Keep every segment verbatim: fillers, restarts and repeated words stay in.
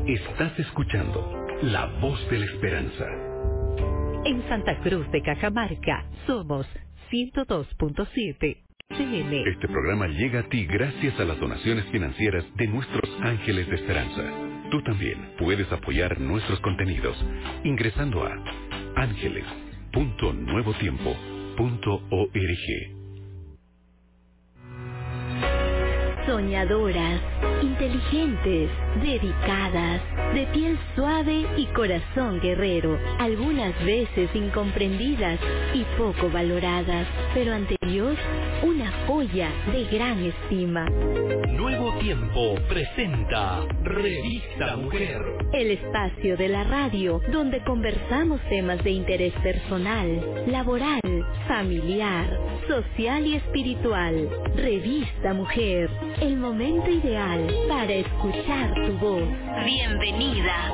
Estás escuchando La Voz de la Esperanza. En Santa Cruz de Cajamarca somos ciento dos punto siete C M. Este programa llega a ti gracias a las donaciones financieras de nuestros ángeles de esperanza. Tú también puedes apoyar nuestros contenidos ingresando a ángeles punto nuevo tiempo punto org. Soñadoras, inteligentes, dedicadas, de piel suave y corazón guerrero, algunas veces incomprendidas y poco valoradas, pero ante Dios una joya de gran estima. Nuevo Tiempo presenta Revista Mujer, el espacio de la radio donde conversamos temas de interés personal, laboral, familiar, social y espiritual. Revista Mujer, el momento ideal para escuchar tu voz. Bienvenida.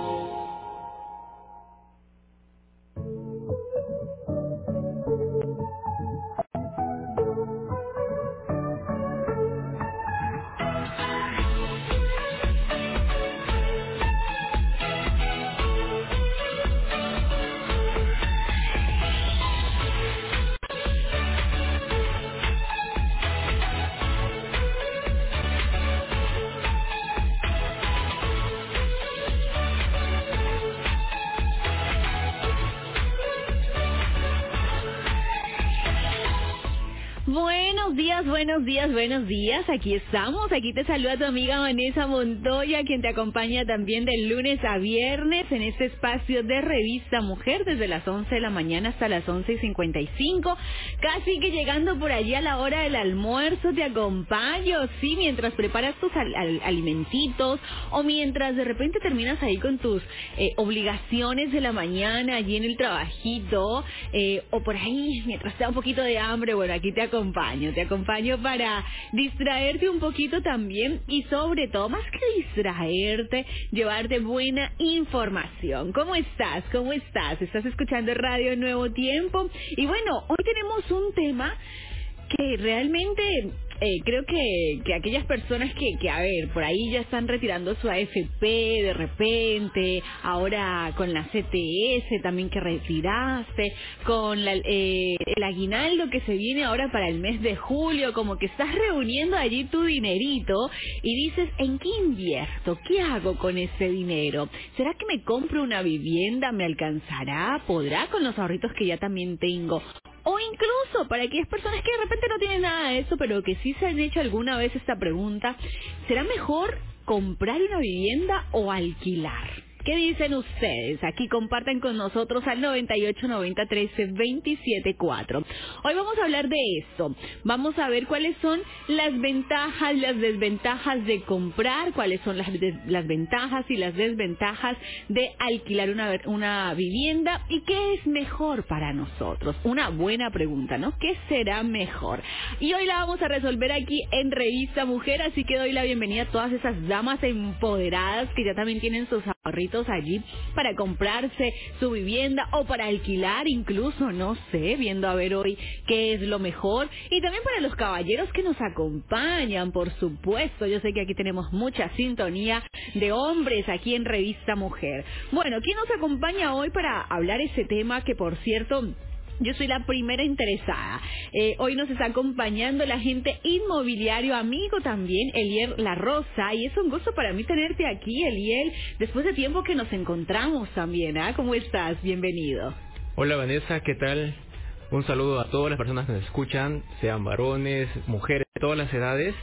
Buenos días, buenos días, buenos días. Aquí estamos. Aquí te saluda tu amiga Vanessa Montoya, quien te acompaña también de lunes a viernes en este espacio de Revista Mujer desde las once de la mañana hasta las once y cincuenta y cinco. Casi que llegando por allí a la hora del almuerzo te acompaño. Sí, mientras preparas tus al al alimentitos o mientras de repente terminas ahí con tus eh, obligaciones de la mañana allí en el trabajito eh, o por ahí mientras te da un poquito de hambre. Bueno, aquí te acompaño, te acompaño para distraerte un poquito también y sobre todo, más que distraerte, llevarte buena información. ¿Cómo estás? ¿Cómo estás? ¿Estás escuchando Radio Nuevo Tiempo? Y bueno, hoy tenemos un tema que realmente eh, creo que, que aquellas personas que, que, a ver, por ahí ya están retirando su A F P de repente, ahora con la C T S también que retiraste, con la, eh, el aguinaldo que se viene ahora para el mes de julio, como que estás reuniendo allí tu dinerito y dices, ¿en qué invierto? ¿Qué hago con ese dinero? ¿Será que me compro una vivienda? ¿Me alcanzará? ¿Podrá con los ahorritos que ya también tengo? O incluso para aquellas personas que de repente no tienen nada de eso, pero que sí se han hecho alguna vez esta pregunta, ¿será mejor comprar una vivienda o alquilar? ¿Qué dicen ustedes? Aquí compartan con nosotros al noventa y ocho, noventa, trece, veintisiete, cuatro. Hoy vamos a hablar de esto. Vamos a ver cuáles son las ventajas, las desventajas de comprar, cuáles son las, las ventajas y las desventajas de alquilar una, una vivienda y qué es mejor para nosotros. Una buena pregunta, ¿no? ¿Qué será mejor? Y hoy la vamos a resolver aquí en Revista Mujer, así que doy la bienvenida a todas esas damas empoderadas que ya también tienen sus ahorritos allí para comprarse su vivienda o para alquilar incluso, no sé, viendo a ver hoy qué es lo mejor. Y también para los caballeros que nos acompañan, por supuesto. Yo sé que aquí tenemos mucha sintonía de hombres aquí en Revista Mujer. Bueno, ¿quién nos acompaña hoy para hablar ese tema que, por cierto, yo soy la primera interesada? Eh, hoy nos está acompañando el agente inmobiliario, amigo también, Eliel La Rosa, y es un gusto para mí tenerte aquí, Eliel, después de tiempo que nos encontramos también, ¿ah? ¿eh? ¿Cómo estás? Bienvenido. Hola Vanessa, ¿qué tal? Un saludo a todas las personas que nos escuchan, sean varones, mujeres, de todas las edades.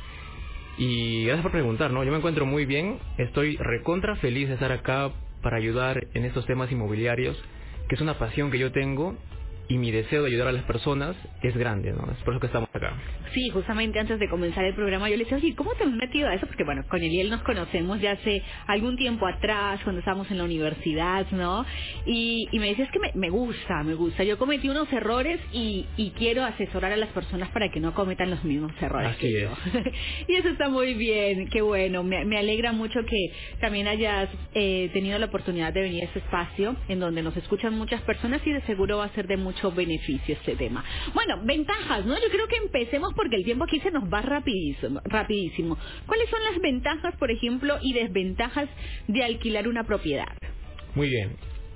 Y gracias por preguntar, ¿no? Yo me encuentro muy bien, estoy recontra feliz de estar acá para ayudar en estos temas inmobiliarios, que es una pasión que yo tengo. Y mi deseo de ayudar a las personas es grande, ¿no? Es por eso que estamos acá. Sí, justamente antes de comenzar el programa yo le decía, oye, ¿cómo te has metido a eso? Porque bueno, con Eliel nos conocemos ya hace algún tiempo atrás, cuando estábamos en la universidad, ¿no? Y, y me decía, es que me, me gusta, me gusta. Yo cometí unos errores y, y quiero asesorar a las personas para que no cometan los mismos errores. Así que es. yo. Y eso está muy bien, qué bueno. Me, me alegra mucho que también hayas eh, tenido la oportunidad de venir a este espacio en donde nos escuchan muchas personas y de seguro va a ser de mucha mucho beneficio este tema. Bueno, ventajas, ¿no? Yo creo que empecemos porque el tiempo aquí se nos va rapidísimo, rapidísimo. ¿Cuáles son las ventajas, por ejemplo, y desventajas de alquilar una propiedad? Muy bien.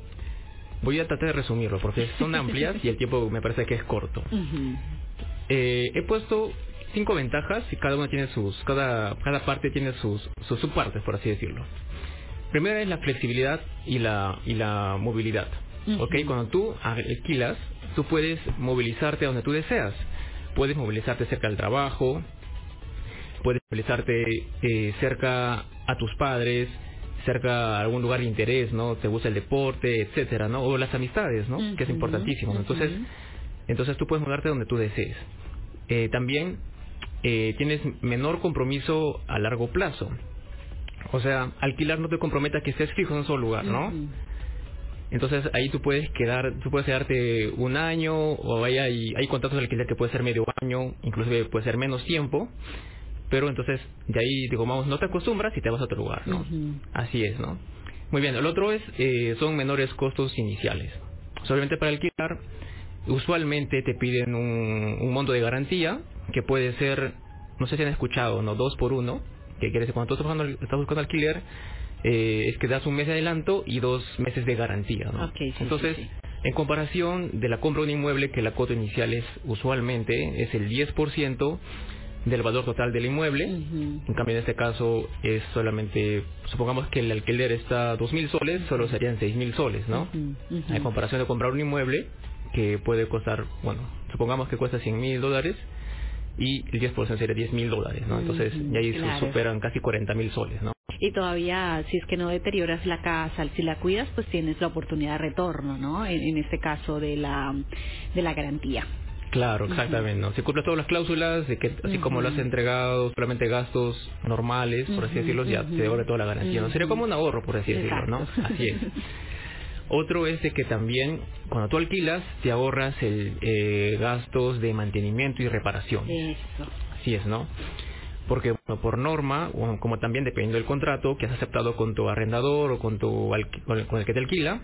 Voy a tratar de resumirlo porque son amplias y el tiempo me parece que es corto. Uh-huh. eh, he puesto cinco ventajas y cada una tiene sus, cada, cada parte tiene sus, sus subpartes, por así decirlo. Primera es la flexibilidad y la, y la movilidad. Uh-huh. ¿Ok? Cuando tú alquilas, tú puedes movilizarte a donde tú deseas. Puedes movilizarte cerca del trabajo, puedes movilizarte eh, cerca a tus padres, cerca a algún lugar de interés, ¿no? Te gusta el deporte, etcétera, ¿no? O las amistades, ¿no? Uh-huh. Que es importantísimo, ¿no? Entonces, uh-huh. entonces tú puedes mudarte donde tú desees. Eh, también eh, tienes menor compromiso a largo plazo. O sea, alquilar no te compromete a que estés fijo en un solo lugar, ¿no? Uh-huh. Entonces ahí tú puedes quedar, tú puedes quedarte un año, o hay, hay, hay contratos de alquiler que puede ser medio año, inclusive puede ser menos tiempo. Pero entonces, de ahí, digamos, no te acostumbras y te vas a otro lugar, ¿no? Uh-huh. Así es, ¿no? Muy bien, el otro es, eh, son menores costos iniciales. O sea, obviamente para alquilar, usualmente te piden un, un monto de garantía, que puede ser, no sé si han escuchado, ¿no? Dos por uno, que quiere decir, cuando tú estás buscando, estás buscando alquiler, eh, es que das un mes de adelanto y dos meses de garantía, ¿no? Okay, sí, entonces, sí, sí. En comparación de la compra de un inmueble, que la cuota inicial es usualmente, es el diez por ciento, del valor total del inmueble. Uh-huh. En cambio, en este caso es solamente, supongamos que el alquiler está a dos mil soles, solo serían seis mil soles, ¿no? Uh-huh. Uh-huh. En comparación de comprar un inmueble que puede costar, bueno, supongamos que cuesta cien mil dólares y el diez por ciento sería diez mil dólares, ¿no? Entonces, uh-huh. y ahí claro. se superan casi cuarenta mil soles, ¿no? Y todavía, si es que no deterioras la casa, si la cuidas, pues tienes la oportunidad de retorno, ¿no? En, en este caso de la, de la garantía. Claro, exactamente, ¿no? Si cumples todas las cláusulas, de que así uh-huh. como lo has entregado, solamente gastos normales, por así uh-huh, decirlo, ya uh-huh. te devuelve toda la garantía, ¿no? Uh-huh. Sería como un ahorro, por así decirlo, Exacto. ¿no? Así es. Otro es de que también, cuando tú alquilas, te ahorras el eh, gastos de mantenimiento y reparación. Eso. Así es, ¿no? Porque, bueno, por norma, bueno, como también dependiendo del contrato que has aceptado con tu arrendador o con, tu alqu- con, el, con el que te alquila,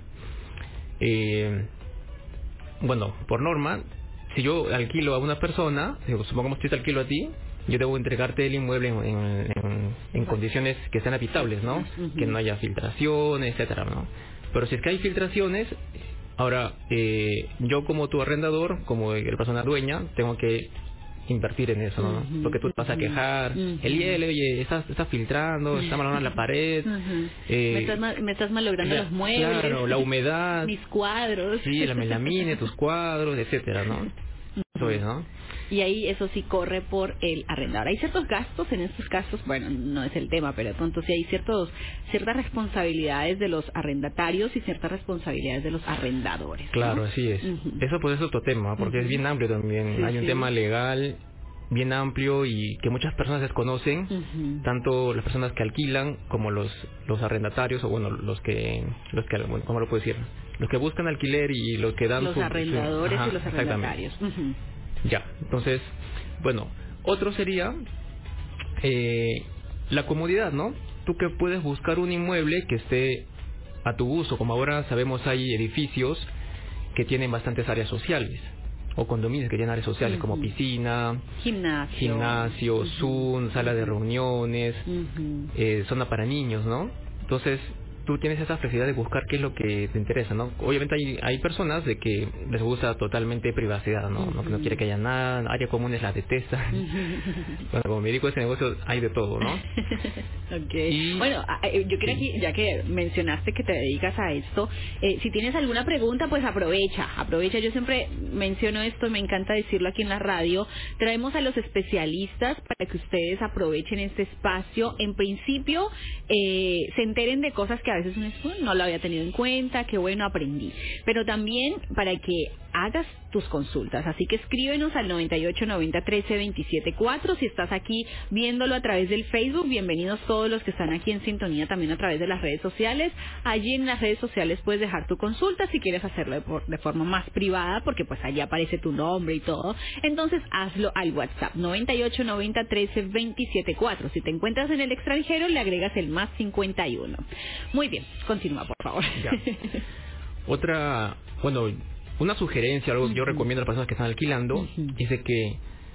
eh, bueno, por norma, si yo alquilo a una persona, supongamos que yo te alquilo a ti, yo debo entregarte el inmueble en, en, en, en condiciones que sean habitables, ¿no? Uh-huh. Que no haya filtraciones, etcétera, ¿no? Pero si es que hay filtraciones, ahora eh, yo como tu arrendador, como la persona dueña, tengo que invertir en eso, ¿no? Uh-huh. Porque tú te vas a quejar, uh-huh. el hielo, oye, está, está filtrando, está malogrando la pared, uh-huh. eh, me, estás mal, me estás malogrando la, los muebles, claro, la humedad, mis cuadros, sí, la melamina, tus cuadros, etcétera, ¿no? Uh-huh. Eso es, ¿no? Y ahí eso sí corre por el arrendador. Hay ciertos gastos en estos casos, bueno, no es el tema, pero de pronto sí hay ciertos, ciertas responsabilidades de los arrendatarios y ciertas responsabilidades de los arrendadores, ¿no? Claro, así es. Uh-huh. Eso pues es otro tema, porque uh-huh. es bien amplio también. Sí, hay un sí. tema legal bien amplio y que muchas personas desconocen, uh-huh. tanto las personas que alquilan como los los arrendatarios, o bueno, los que, los que bueno, ¿cómo lo puedo decir? Los que buscan alquiler y los que dan... Los su, arrendadores su, ajá, y los arrendatarios. Uh-huh. Ya, entonces, bueno, otro sería eh, la comodidad, ¿no? Tú que puedes buscar un inmueble que esté a tu gusto, como ahora sabemos hay edificios que tienen bastantes áreas sociales, o condominios que tienen áreas sociales, uh-huh. como piscina, gimnasio, gimnasio uh-huh. Zoom, sala de reuniones, uh-huh. eh, zona para niños, ¿no? Entonces, tú tienes esa flexibilidad de buscar qué es lo que te interesa, ¿no? Obviamente hay, hay personas de que les gusta totalmente privacidad, ¿no? Uh-huh. No, que no quiere que haya nada, área comunes la detestan. Uh-huh. Bueno, como me dedico a ese negocio hay de todo, ¿no? Okay. Y... Bueno, yo creo que ya que mencionaste que te dedicas a esto, eh, si tienes alguna pregunta, pues aprovecha, aprovecha. Yo siempre menciono esto, me encanta decirlo aquí en la radio. Traemos a los especialistas para que ustedes aprovechen este espacio. En principio, eh, se enteren de cosas que a veces uno no lo había tenido en cuenta, que bueno, aprendí. Pero también para que hagas tus consultas. Así que escríbenos al noventa y ocho noventa trece veintisiete cuatro. Si estás aquí viéndolo a través del Facebook, bienvenidos todos los que están aquí en sintonía también a través de las redes sociales. Allí en las redes sociales puedes dejar tu consulta si quieres hacerlo de, por, de forma más privada, porque pues allí aparece tu nombre y todo. Entonces hazlo al WhatsApp noventa y ocho noventa trece veintisiete cuatro. Si te encuentras en el extranjero, le agregas el más cincuenta y uno. Muy bien, continúa por favor. Ya. Otra, bueno, una sugerencia, algo que yo Ujú. recomiendo a las personas que están alquilando, Ujú. es de que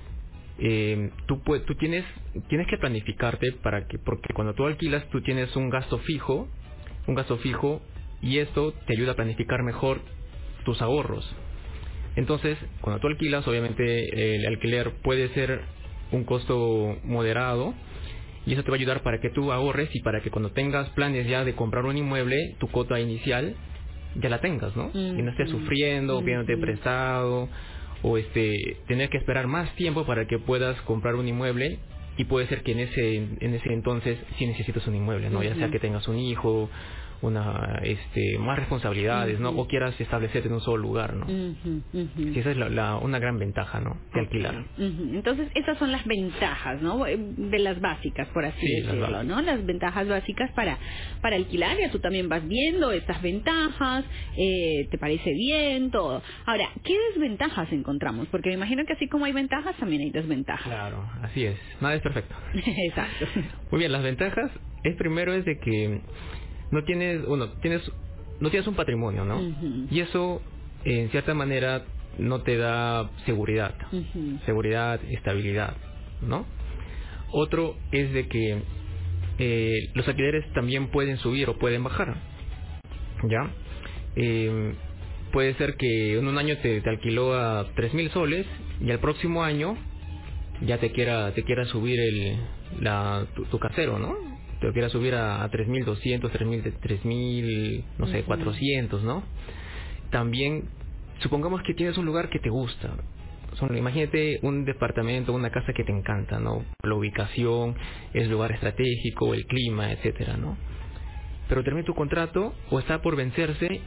eh, tú, puedes, tú tienes, tienes que planificarte para que, porque cuando tú alquilas tú tienes un gasto fijo, un gasto fijo, y esto te ayuda a planificar mejor tus ahorros. Entonces, cuando tú alquilas, obviamente el alquiler puede ser un costo moderado, y eso te va a ayudar para que tú ahorres y para que cuando tengas planes ya de comprar un inmueble, tu cuota inicial ya la tengas, ¿no? Mm, Y no estés mm, sufriendo, mm, pidiéndote mm. prestado, o este tener que esperar más tiempo para que puedas comprar un inmueble, y puede ser que en ese en ese entonces sí necesitas un inmueble, ¿no? Ya sea Ujú. que tengas un hijo, una este más responsabilidades, ¿no? Ujú. O quieras establecerte en un solo lugar, ¿no? Ujú, ujú. Sí, esa es la, la- una gran ventaja, ¿no? De alquilar. Ujú. Entonces, esas son las ventajas, ¿no? Eh, De las básicas, por así Sí, las decirlo, básicas. ¿no? Las ventajas básicas para para alquilar. Ya tú también vas viendo estas ventajas, eh, ¿te parece bien? Todo. Ahora, ¿qué desventajas encontramos? Porque me imagino que así como hay ventajas, también hay desventajas. Claro, así es. Nada es perfecto. Exacto. Muy bien, las ventajas es primero es de que no tienes, bueno, tienes, no tienes un patrimonio, ¿no? Ujú. Y eso, en cierta manera, no te da seguridad, Ujú. seguridad, estabilidad, ¿no? Otro es de que eh, los alquileres también pueden subir o pueden bajar, ¿ya? Eh, puede ser que en un año te, te alquiló a tres mil soles y al próximo año ya te quiera te quiera subir el la tu, tu casero, ¿no? Te lo quiera subir a, a tres mil doscientos, tres mil, tres mil, no sé, Ujú. cuatrocientos, ¿no? También, supongamos que tienes un lugar que te gusta. Son, imagínate un departamento, una casa que te encanta, ¿no? La ubicación, el lugar estratégico, el clima, etcétera, ¿no? Pero termina tu contrato o está por vencerse.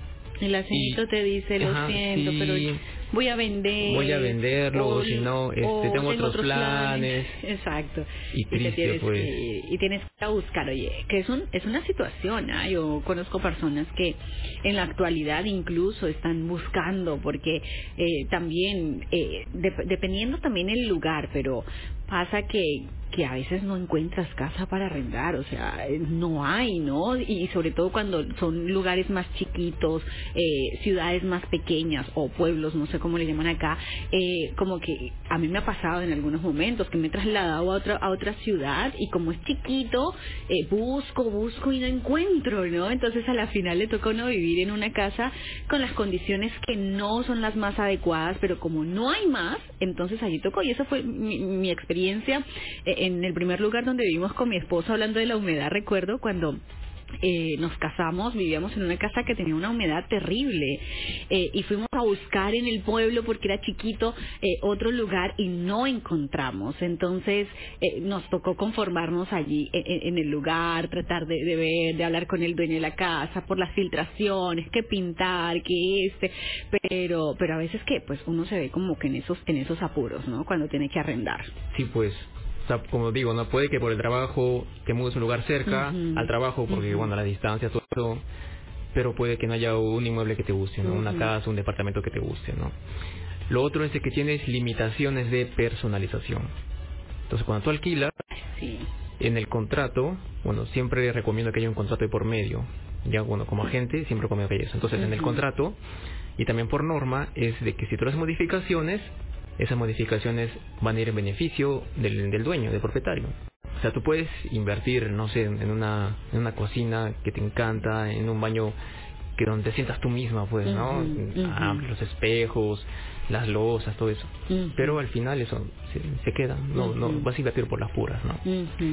El ancianito Y- te dice, lo ajá, siento, sí, pero voy a vender. voy a venderlo, o si no, este, o tengo otros planes. Exacto. Y te triste, tienes pues. que ir, y tienes que ir a buscar, oye, que es un es una situación, ¿ah? Yo conozco personas que en la actualidad incluso están buscando, porque eh, también, eh, de- dependiendo también el lugar, pero pasa que que a veces no encuentras casa para arrendar, o sea, eh, no hay, ¿no? Y sobre todo cuando son lugares más chiquitos, eh, ciudades más pequeñas o pueblos, no sé cómo le llaman acá, eh, como que a mí me ha pasado en algunos momentos que me he trasladado a otra a otra ciudad y como es chiquito, eh, busco, busco y no encuentro, ¿no? Entonces a la final le toca a uno vivir en una casa con las condiciones que no son las más adecuadas, pero como no hay más, entonces allí tocó, y esa fue mi, mi experiencia eh, en el primer lugar donde vivimos con mi esposo. Hablando de la humedad, recuerdo cuando eh, nos casamos, vivíamos en una casa que tenía una humedad terrible, eh, y fuimos a buscar en el pueblo porque era chiquito eh, otro lugar y no encontramos. Entonces eh, nos tocó conformarnos allí en, en el lugar, tratar de, de ver, de hablar con el dueño de la casa por las filtraciones, que pintar, que este, pero pero a veces que pues uno se ve como que en esos en esos apuros, ¿no? Cuando tiene que arrendar. Sí, pues, o sea, como digo, no puede que por el trabajo te mudes a un lugar cerca Ujú. al trabajo, porque Ujú. bueno, la distancia, todo eso, pero puede que no haya un inmueble que te guste, ¿no? Una Ujú. casa, un departamento que te guste, ¿no? Lo otro es de que tienes limitaciones de personalización. Entonces, cuando tú alquilas, Sí. en el contrato, bueno, siempre recomiendo que haya un contrato de por medio. Ya, bueno, como agente, siempre recomiendo que haya eso. Entonces, en el Ujú. contrato, y también por norma, es de que si tú haces modificaciones, esas modificaciones van a ir en beneficio del, del dueño, del propietario. O sea, tú puedes invertir, no sé, en una, en una cocina que te encanta, en un baño que donde te sientas tú misma, pues, ¿no? Ujú, ujú. Ah, los espejos, las losas, todo eso. Ujú. Pero al final eso se, se queda, no, no Ujú. vas a invertir por las puras, ¿no?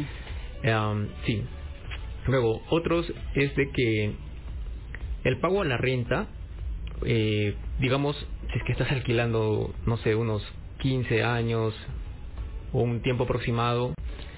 Ujú. Um, sí. Luego, otros es de que el pago a la renta, eh, digamos, si es que estás alquilando, no sé, unos quince años o un tiempo aproximado,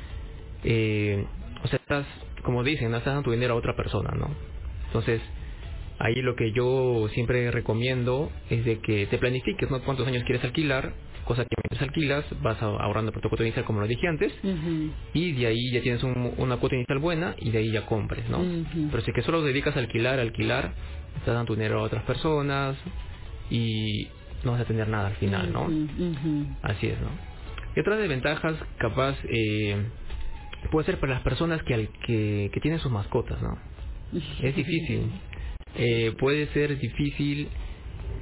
eh, o sea, estás, como dicen, no estás dando tu dinero a otra persona, ¿no? Entonces, ahí lo que yo siempre recomiendo es de que te planifiques, ¿no? Cuántos años quieres alquilar, cosa que mientras alquilas vas ahorrando por tu cuota inicial, como lo dije antes, Ujú. y de ahí ya tienes un- una cuota inicial buena y de ahí ya compres, ¿no? Ujú. Pero si que solo dedicas a alquilar, alquilar, estás dando tu dinero a otras personas y no vas a tener nada al final, ¿no? Ujú, ujú. Así es, ¿no? Y otra desventajas, capaz, eh, puede ser para las personas que, al- que, que tienen sus mascotas, ¿no? Es difícil. Eh, puede ser difícil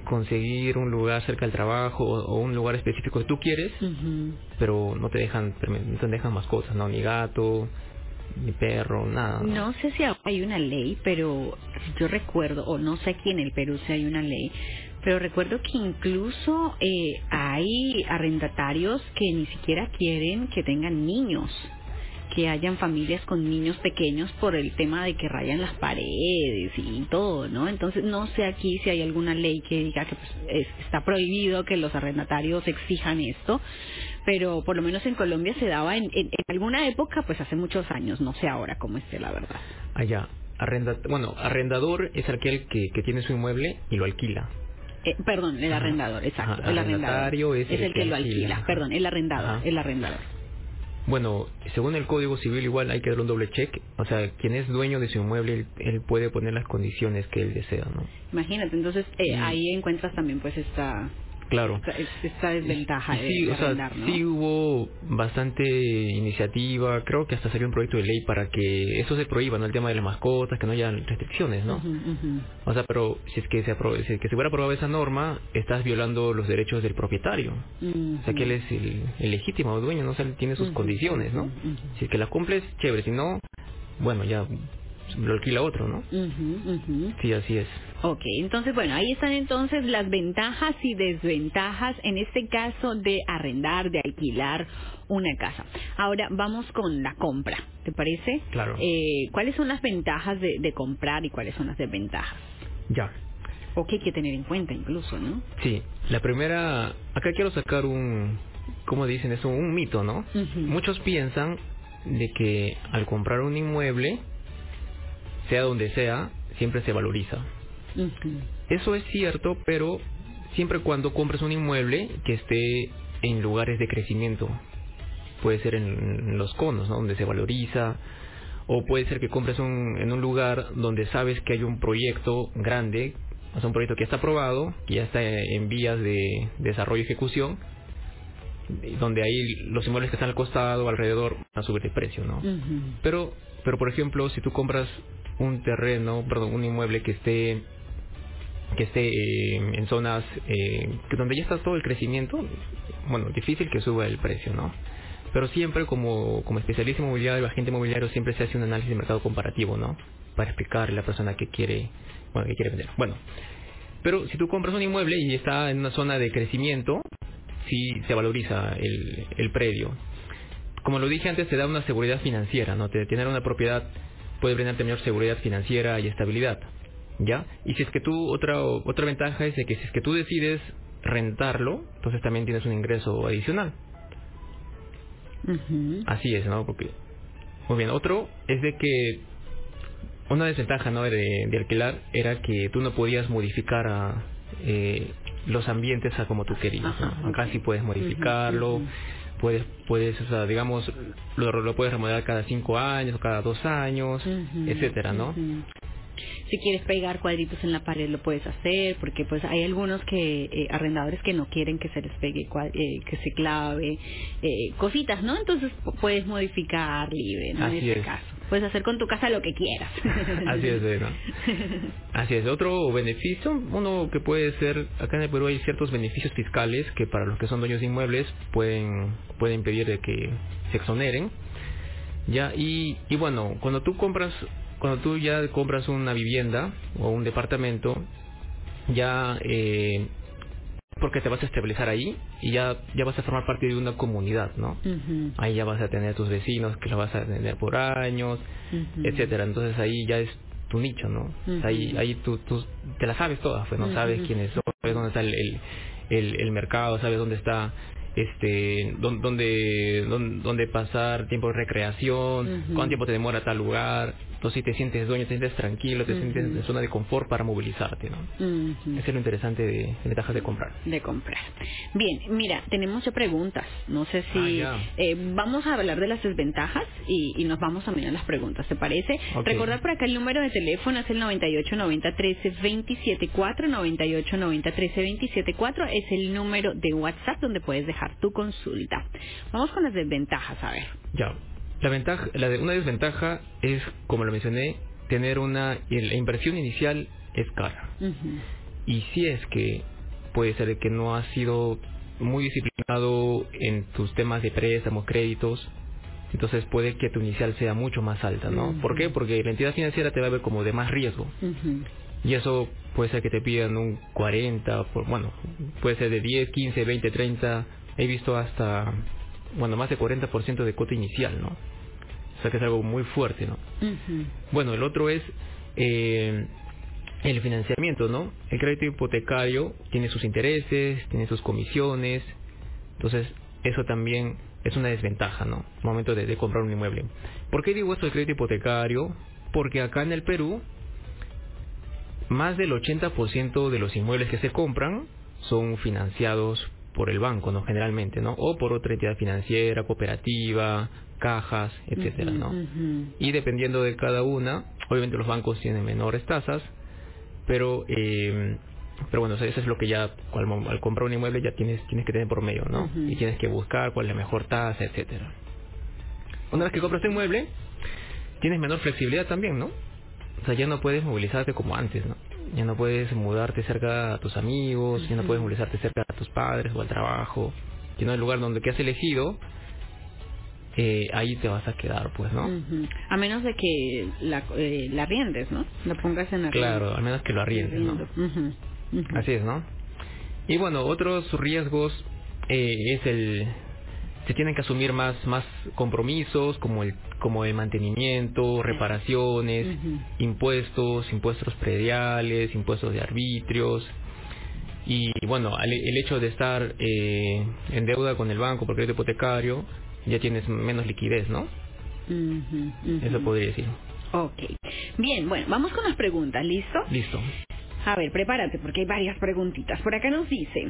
conseguir un lugar cerca del trabajo o, o un lugar específico que tú quieres, uh-huh. pero no te dejan no te dejan mascotas, no, ni gato, ni perro, nada. No, no sé si hay una ley, pero yo recuerdo, o no sé aquí en el Perú si hay una ley, pero recuerdo que incluso eh, hay arrendatarios que ni siquiera quieren que tengan niños, que hayan familias con niños pequeños por el tema de que rayan las paredes y todo, ¿no? Entonces no sé aquí si hay alguna ley que diga que pues, es, está prohibido que los arrendatarios exijan esto, pero por lo menos en Colombia se daba en, en, en alguna época, pues hace muchos años, no sé ahora cómo esté la verdad. Allá, arrenda, bueno, arrendador es aquel que, que tiene su inmueble y lo alquila. Eh, perdón, el arrendador, exacto. Ajá, el arrendatario es, es el, el que, que lo alquila. Ajá. Perdón, el arrendador, Ajá. el arrendador. Bueno, según el Código Civil igual hay que darle un doble check. O sea, quien es dueño de su inmueble, él, él puede poner las condiciones que él desea, ¿no? Imagínate, entonces eh, mm. ahí encuentras también pues esta... Claro. Esta, esta desventaja sí, de, sí, de o sea, arrendar, ¿no? Sí hubo bastante iniciativa, creo que hasta salió un proyecto de ley para que eso se prohíba, ¿no? El tema de las mascotas, que no haya restricciones, ¿no? Uh-huh, uh-huh. O sea, pero si es que se apro- si es que se hubiera aprobado esa norma, estás violando los derechos del propietario. Uh-huh. O sea, que él es el, el legítimo dueño, ¿no? O sea, él tiene sus uh-huh, condiciones, ¿no? Uh-huh. Si es que las cumples, chévere, si no, bueno, ya lo alquila otro, ¿no? Uh-huh, uh-huh. Sí, así es. Ok, entonces, bueno, ahí están entonces las ventajas y desventajas, en este caso, de arrendar, de alquilar una casa. Ahora, vamos con la compra, ¿te parece? Claro. Eh, ¿Cuáles son las ventajas de, de comprar y cuáles son las desventajas? Ya. O que hay que tener en cuenta incluso, ¿no? Sí, la primera, acá quiero sacar un, ¿cómo dicen eso? Un mito, ¿no? Uh-huh. Muchos piensan de que al comprar un inmueble, sea donde sea, siempre se valoriza. Uh-huh. Eso es cierto, pero siempre cuando compres un inmueble que esté en lugares de crecimiento, puede ser en, en los conos, ¿no? Donde se valoriza, o puede ser que compres un, en un lugar donde sabes que hay un proyecto grande, o sea, un proyecto que está aprobado, que ya está en vías de desarrollo y ejecución, donde ahí los inmuebles que están al costado, alrededor, van a subir de precio, ¿no? Uh-huh. Pero, pero por ejemplo, si tú compras un terreno, perdón, un inmueble que esté que esté eh, en zonas eh, que donde ya está todo el crecimiento, bueno, difícil que suba el precio, ¿no? Pero siempre como, como especialista inmobiliario, agente inmobiliario, siempre se hace un análisis de mercado comparativo, ¿no? Para explicarle a la persona que quiere, bueno, que quiere vender. Bueno, pero si tú compras un inmueble y está en una zona de crecimiento, sí se valoriza el, el predio. Como lo dije antes, te da una seguridad financiera, ¿no? Te, tener una propiedad puede brindarte mayor seguridad financiera y estabilidad, ¿ya? Y si es que tú, otra otra ventaja es de que si es que tú decides rentarlo, entonces también tienes un ingreso adicional. Uh-huh. Así es, ¿no? Porque, muy bien, otro es de que una desventaja, ¿no? de, de alquilar era que tú no podías modificar a, eh, los ambientes a como tú querías, ¿no? Ajá, okay. Acá sí puedes modificarlo. Uh-huh, uh-huh. Puedes, puedes, o sea, digamos, lo, lo puedes remodelar cada cinco años o cada dos años, uh-huh, etcétera, ¿no? Uh-huh. Si quieres pegar cuadritos en la pared lo puedes hacer, porque pues hay algunos que eh, arrendadores que no quieren que se les pegue, cuad- eh, que se clave, eh, cositas, ¿no? Entonces p- puedes modificar libre, ¿no? Así en este es. caso. Puedes hacer con tu casa lo que quieras. Así es, ¿no? Así es. Otro beneficio, uno que puede ser, acá en el Perú hay ciertos beneficios fiscales que para los que son dueños de inmuebles pueden pueden impedir de que se exoneren, ya. Y, y bueno, cuando tú compras, cuando tú ya compras una vivienda o un departamento, ya eh, porque te vas a estabilizar ahí y ya ya vas a formar parte de una comunidad, ¿no? Uh-huh. Ahí ya vas a tener tus vecinos que la vas a tener por años, uh-huh, etcétera. Entonces ahí ya es tu nicho, ¿no? Uh-huh. Ahí ahí tú, tú te la sabes todas, pues no, uh-huh, sabes quiénes son, sabes dónde está el el, el, el mercado, sabes dónde está este dónde dónde, dónde pasar tiempo de recreación, uh-huh, cuánto tiempo te demora tal lugar. Entonces si te sientes dueño, te sientes tranquilo, te uh-huh, sientes en zona de confort para movilizarte, ¿no? Uh-huh. Eso es lo interesante de, de ventajas de comprar. De comprar. Bien, mira, tenemos ya preguntas. No sé si ah, eh, vamos a hablar de las desventajas y, y nos vamos a mirar las preguntas, ¿te parece? Okay. Recordar por acá el número de teléfono es el noventa y ocho noventa trece veintisiete cuatro, noventa y ocho noventa trece veintisiete cuatro, es el número de WhatsApp donde puedes dejar tu consulta. Vamos con las desventajas, a ver. Ya. La ventaja, la de una desventaja es, como lo mencioné, tener una, la inversión inicial es cara. Uh-huh. Y si es que puede ser que no has sido muy disciplinado en tus temas de préstamos, créditos, entonces puede que tu inicial sea mucho más alta, ¿no? Uh-huh. ¿Por qué? Porque la entidad financiera te va a ver como de más riesgo. Uh-huh. Y eso puede ser que te pidan un cuarenta, por, bueno, puede ser de diez, quince, veinte, treinta, he visto hasta, bueno, más de cuarenta por ciento de cuota inicial, ¿no? O sea que es algo muy fuerte, ¿no? Uh-huh. Bueno, el otro es eh, el financiamiento, ¿no? El crédito hipotecario tiene sus intereses, tiene sus comisiones, entonces eso también es una desventaja, ¿no? Al momento de, de comprar un inmueble. ¿Por qué digo esto del crédito hipotecario? Porque acá en el Perú, más del ochenta por ciento de los inmuebles que se compran son financiados por el banco, ¿no? Generalmente, ¿no? O por otra entidad financiera, cooperativa, cajas, etcétera, ¿no? Uh-huh. Y dependiendo de cada una, obviamente los bancos tienen menores tasas, pero eh, pero bueno, eso es lo que ya al, al comprar un inmueble ya tienes tienes que tener por medio, ¿no? Uh-huh. Y tienes que buscar cuál es la mejor tasa, etcétera. Una vez que compras un inmueble, tienes menor flexibilidad también, ¿no? O sea, ya no puedes movilizarte como antes, ¿no? Ya no puedes mudarte cerca a tus amigos, uh-huh. ya no puedes movilizarte cerca a tus padres o al trabajo. Que no el lugar donde que has elegido, eh, ahí te vas a quedar, pues, ¿no? Uh-huh. A menos de que la, eh, la arriendes, ¿no? Lo pongas en arriendo. Claro, a menos que lo arriendes, ¿no? Uh-huh. Uh-huh. Así es, ¿no? Y bueno, otros riesgos eh, es el... se tienen que asumir más más compromisos como el como el mantenimiento, reparaciones, uh-huh. impuestos, impuestos prediales, impuestos de arbitrios. Y bueno, el, el hecho de estar eh, en deuda con el banco por crédito hipotecario, ya tienes menos liquidez, ¿no? Uh-huh, uh-huh. Eso podría decir. Ok. Bien, bueno, vamos con las preguntas, ¿listo? Listo. A ver, prepárate porque hay varias preguntitas. Por acá nos dice,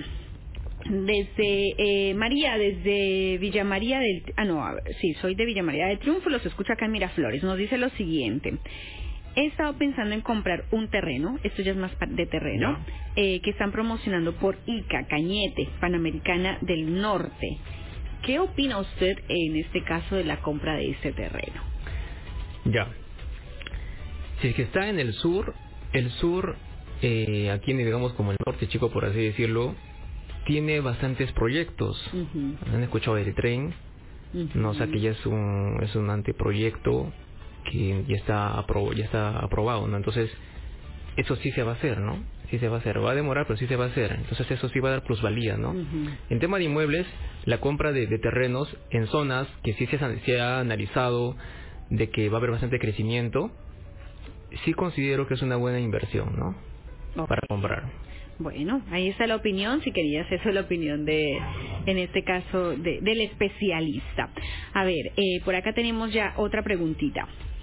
desde eh, María, desde Villa María del... Ah, no, a ver, sí, soy de Villa María del Triunfo, los escucho acá en Miraflores. Nos dice lo siguiente. He estado pensando en comprar un terreno, esto ya es más de terreno, eh, que están promocionando por Ica, Cañete, Panamericana del Norte. ¿Qué opina usted en este caso de la compra de este terreno? Ya. Si es que está en el sur, el sur, eh, aquí digamos como el norte chico, por así decirlo, tiene bastantes proyectos. Uh-huh. ¿Han escuchado del tren? Uh-huh. No, o sea que ya es un es un anteproyecto que ya está apro ya está aprobado, ¿no? Entonces eso sí se va a hacer, ¿no? Sí se va a hacer, va a demorar, pero sí se va a hacer. Entonces eso sí va a dar plusvalía, ¿no? Uh-huh. En tema de inmuebles, la compra de, de terrenos en zonas que sí se, se ha analizado de que va a haber bastante crecimiento, sí considero que es una buena inversión, ¿no? Okay. Para comprar. Bueno, ahí está la opinión, si querías, eso es la opinión de, en este caso, de, del especialista. A ver, eh, por acá tenemos ya otra preguntita.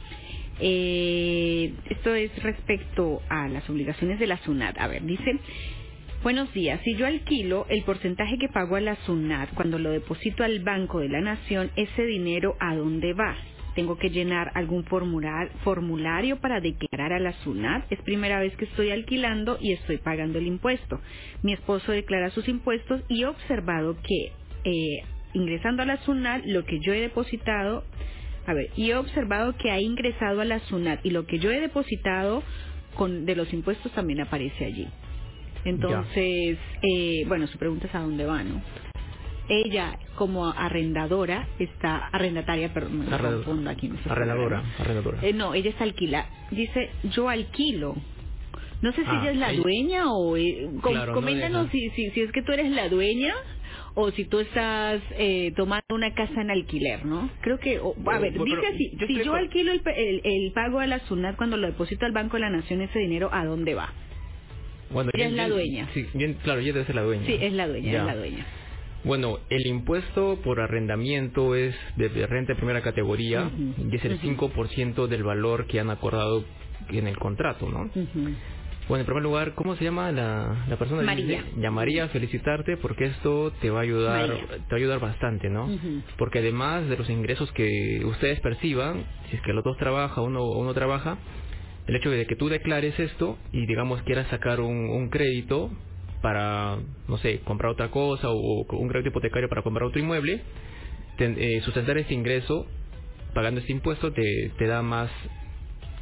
Eh, esto es respecto a las obligaciones de la SUNAT. A ver, dice, buenos días, si yo alquilo, el porcentaje que pago a la SUNAT cuando lo deposito al Banco de la Nación, ese dinero, ¿a dónde va? ¿Tengo que llenar algún formular, formulario para declarar a la SUNAT? Es primera vez que estoy alquilando y estoy pagando el impuesto. Mi esposo declara sus impuestos y he observado que eh, ingresando a la SUNAT, lo que yo he depositado, a ver, y he observado que ha ingresado a la SUNAT y lo que yo he depositado con de los impuestos también aparece allí. Entonces, eh, bueno, su pregunta es a dónde va, ¿no? Ella, como arrendadora, está arrendataria, pero no me confundo aquí. No arrendadora, arrendadora. Eh, no, ella está alquila. Dice, yo alquilo. No sé si ah, ella es la ahí. dueña o... Eh, com claro, coméntanos no si, si, si es que tú eres la dueña o si tú estás eh, tomando una casa en alquiler, ¿no? Creo que... O, a ver, pero, dice así, yo si yo alquilo el, el, el pago a la SUNAT cuando lo deposito al Banco de la Nación, ese dinero, ¿a dónde va? Bueno, ella bien, es la bien, dueña. Sí, bien, claro, ella debe ser la dueña. Sí, es la dueña, ya. es la dueña. Bueno, el impuesto por arrendamiento es de renta de primera categoría uh-huh. y es el uh-huh. cinco por ciento del valor que han acordado en el contrato, ¿no? Uh-huh. Bueno, en primer lugar, ¿cómo se llama la, la persona? María. Ya, María, felicitarte porque esto te va a ayudar, María. te va a ayudar bastante, ¿no? Uh-huh. Porque además de los ingresos que ustedes perciban, si es que los dos trabajan, uno uno trabaja, el hecho de que tú declares esto y digamos quieras sacar un, un crédito para, no sé, comprar otra cosa o, o un crédito hipotecario para comprar otro inmueble, te, eh, sustentar este ingreso pagando este impuesto te, te da más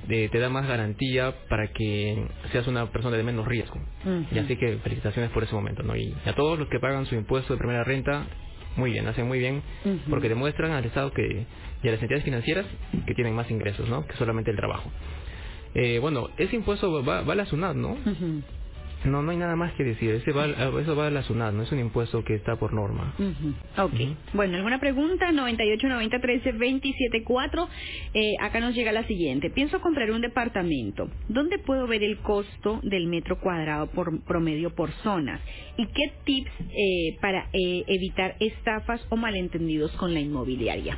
eh, te da más garantía para que seas una persona de menos riesgo. Uh-huh. Y así que felicitaciones por ese momento, ¿no? Y a todos los que pagan su impuesto de primera renta, muy bien, hacen muy bien, uh-huh. porque demuestran al Estado que y a las entidades financieras que tienen más ingresos, ¿no? Que solamente el trabajo. Eh, bueno, ese impuesto va, va a la SUNAT, ¿no? Uh-huh. No, no hay nada más que decir. Ese va, eso va a la SUNAT, no es un impuesto que está por norma. Uh-huh. Ok. Uh-huh. Bueno, ¿alguna pregunta? noventa y ocho noventa trece veintisiete cuatro. Eh, acá nos llega la siguiente. Pienso comprar un departamento. ¿Dónde puedo ver el costo del metro cuadrado por promedio por zonas? ¿Y qué tips eh, para eh, evitar estafas o malentendidos con la inmobiliaria?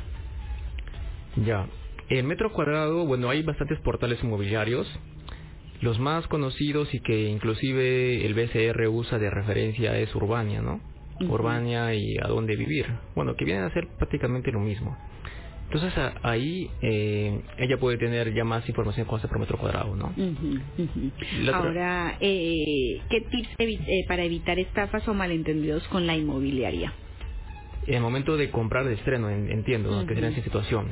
Ya. El metro cuadrado, bueno, hay bastantes portales inmobiliarios. Los más conocidos y que inclusive el B C R usa de referencia es Urbania, ¿no? Uh-huh. Urbania y A Dónde Vivir. Bueno, que vienen a ser prácticamente lo mismo. Entonces a, ahí eh, ella puede tener ya más información de costo por metro cuadrado, ¿no? Uh-huh, uh-huh. Ahora, eh, ¿qué tips evi- eh, para evitar estafas o malentendidos con la inmobiliaria? En el momento de comprar de estreno, en, entiendo, ¿no? Uh-huh. Que será en esa situación.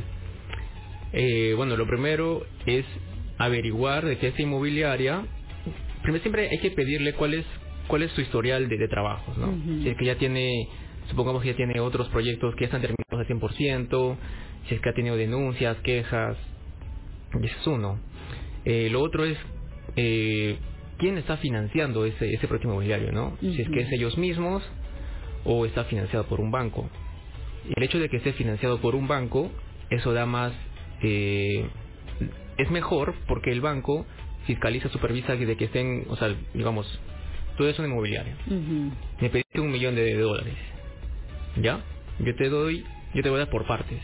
Eh, bueno, lo primero es averiguar de que esta inmobiliaria, primero siempre hay que pedirle cuál es cuál es su historial de, de trabajos, ¿no? Uh-huh. Si es que ya tiene, supongamos que ya tiene otros proyectos que ya están terminados al cien por ciento, si es que ha tenido denuncias, quejas, y eso es uno. Eh, lo otro es eh, quién está financiando ese ese proyecto inmobiliario, ¿no? Uh-huh. Si es que es ellos mismos o está financiado por un banco. Y el hecho de que esté financiado por un banco, eso da más eh, es mejor porque el banco fiscaliza, supervisa de que estén, o sea, digamos, tú eres una inmobiliaria. Uh-huh. Me pediste un millón de, de dólares, ¿ya? Yo te doy, yo te voy a dar por partes.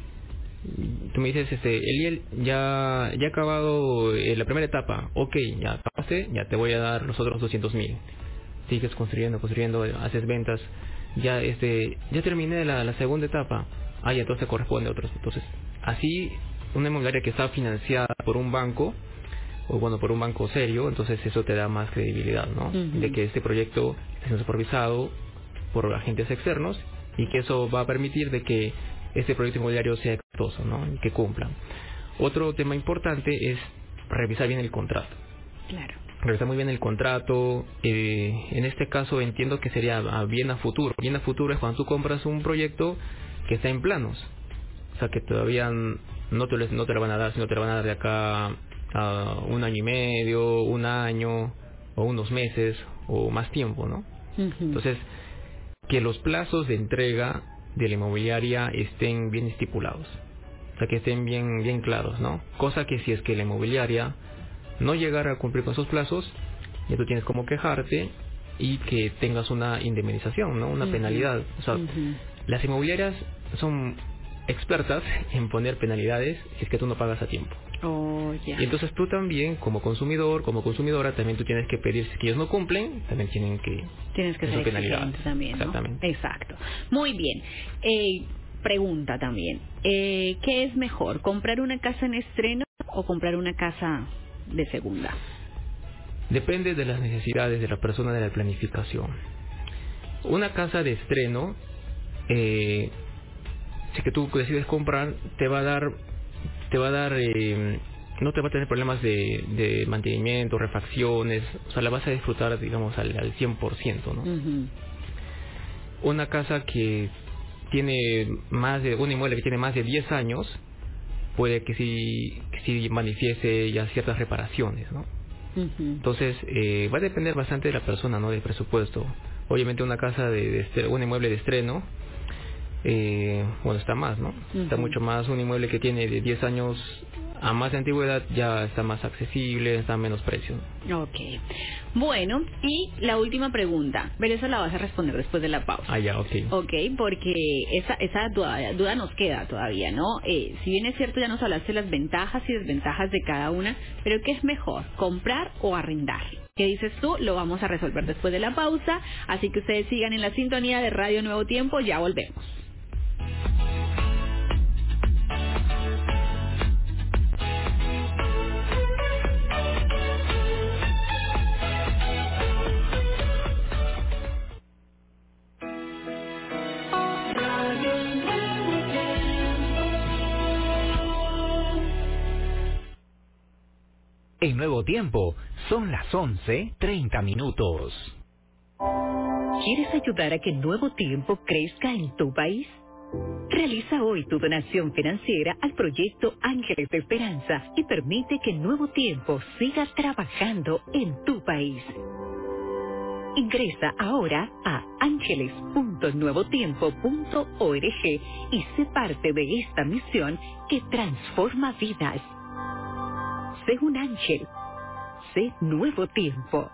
Tú me dices, este, Eliel, ya, ya he acabado eh, la primera etapa. Ok, ya acabaste, ya te voy a dar los otros doscientos mil. Sigues construyendo, construyendo, haces ventas. Ya, este, ya terminé la, la segunda etapa. Ah, y entonces corresponde a otros. Entonces, así, una inmobiliaria que está financiada por un banco, o bueno, por un banco serio, entonces eso te da más credibilidad, ¿no? Uh-huh. De que este proyecto está siendo supervisado por agentes externos y que eso va a permitir de que este proyecto inmobiliario sea exitoso, ¿no? Y que cumpla. Otro tema importante es revisar bien el contrato. Claro. Revisar muy bien el contrato. Eh, en este caso entiendo que sería bien a futuro. Bien a futuro es cuando tú compras un proyecto que está en planos. O sea, que todavía no te, no te lo van a dar, sino te lo van a dar de acá a un año y medio, un año, o unos meses, o más tiempo, ¿no? Uh-huh. Entonces, que los plazos de entrega de la inmobiliaria estén bien estipulados. O sea, que estén bien, bien claros, ¿no? Cosa que si es que la inmobiliaria no llegara a cumplir con esos plazos, ya tú tienes como quejarte y que tengas una indemnización, ¿no? Una uh-huh. penalidad. O sea, uh-huh. las inmobiliarias son expertas en poner penalidades si es que tú no pagas a tiempo. Oh, yeah. Y entonces tú también, como consumidor, como consumidora, también tú tienes que pedir, si ellos no cumplen, también tienen que... Tienes que ser exigente también, ¿no? Exactamente. Exacto. Muy bien. Eh, pregunta también. Eh, ¿Qué es mejor, comprar una casa en estreno o comprar una casa de segunda? Depende de las necesidades de la persona, de la planificación. Una casa de estreno... Eh, si que tú decides comprar, te va a dar, te va a dar, eh, no te va a tener problemas de, de mantenimiento, refacciones, o sea, la vas a disfrutar, digamos, al, al cien por ciento, ¿no? Uh-huh. Una casa que tiene más de, un inmueble que tiene más de diez años, puede que sí, que sí manifieste ya ciertas reparaciones, ¿no? Uh-huh. Entonces, eh, va a depender bastante de la persona, ¿no? Del presupuesto. Obviamente una casa de, de estreno, un inmueble de estreno, Eh, bueno, está más, ¿no? Uh-huh. Está mucho más. Un inmueble que tiene de diez años a más de antigüedad ya está más accesible, está a menos precio. Ok. Bueno, y la última pregunta, pero esa la vas a responder después de la pausa. Ah, ya, ok. Ok, porque esa esa duda, duda nos queda todavía, ¿no? Eh, si bien es cierto, ya nos hablaste de las ventajas y desventajas de cada una, pero ¿qué es mejor, comprar o arrendar? ¿Qué dices tú? Lo vamos a resolver después de la pausa, así que ustedes sigan en la sintonía de Radio Nuevo Tiempo, ya volvemos. En Nuevo Tiempo, son las once, treinta minutos. ¿Quieres ayudar a que Nuevo Tiempo crezca en tu país? Realiza hoy tu donación financiera al proyecto Ángeles de Esperanza y permite que Nuevo Tiempo siga trabajando en tu país. Ingresa ahora a ángeles punto nuevo tiempo punto org y sé parte de esta misión que transforma vidas. Sé un ángel. Sé Nuevo Tiempo.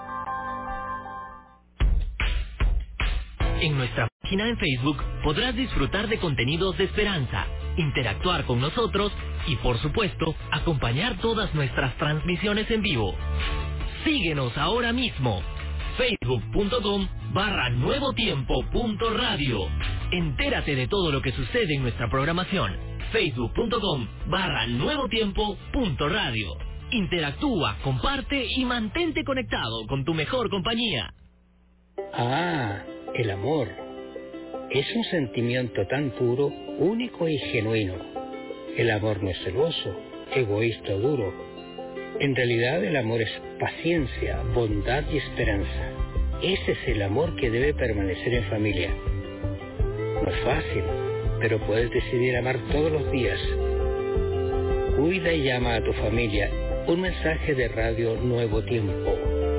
En nuestra página en Facebook podrás disfrutar de contenidos de esperanza, interactuar con nosotros y, por supuesto, acompañar todas nuestras transmisiones en vivo. Síguenos ahora mismo. Facebook.com barra Nuevo Tiempo punto radio. Entérate de todo lo que sucede en nuestra programación. Facebook.com barra Nuevo Tiempo punto radio. Interactúa, comparte y mantente conectado con tu mejor compañía. Ah, el amor. Es un sentimiento tan puro, único y genuino. El amor no es celoso, egoísta o duro. En realidad el amor es paciencia, bondad y esperanza. Ese es el amor que debe permanecer en familia. No es fácil, pero puedes decidir amar todos los días. Cuida y llama a tu familia. Un mensaje de Radio Nuevo Tiempo.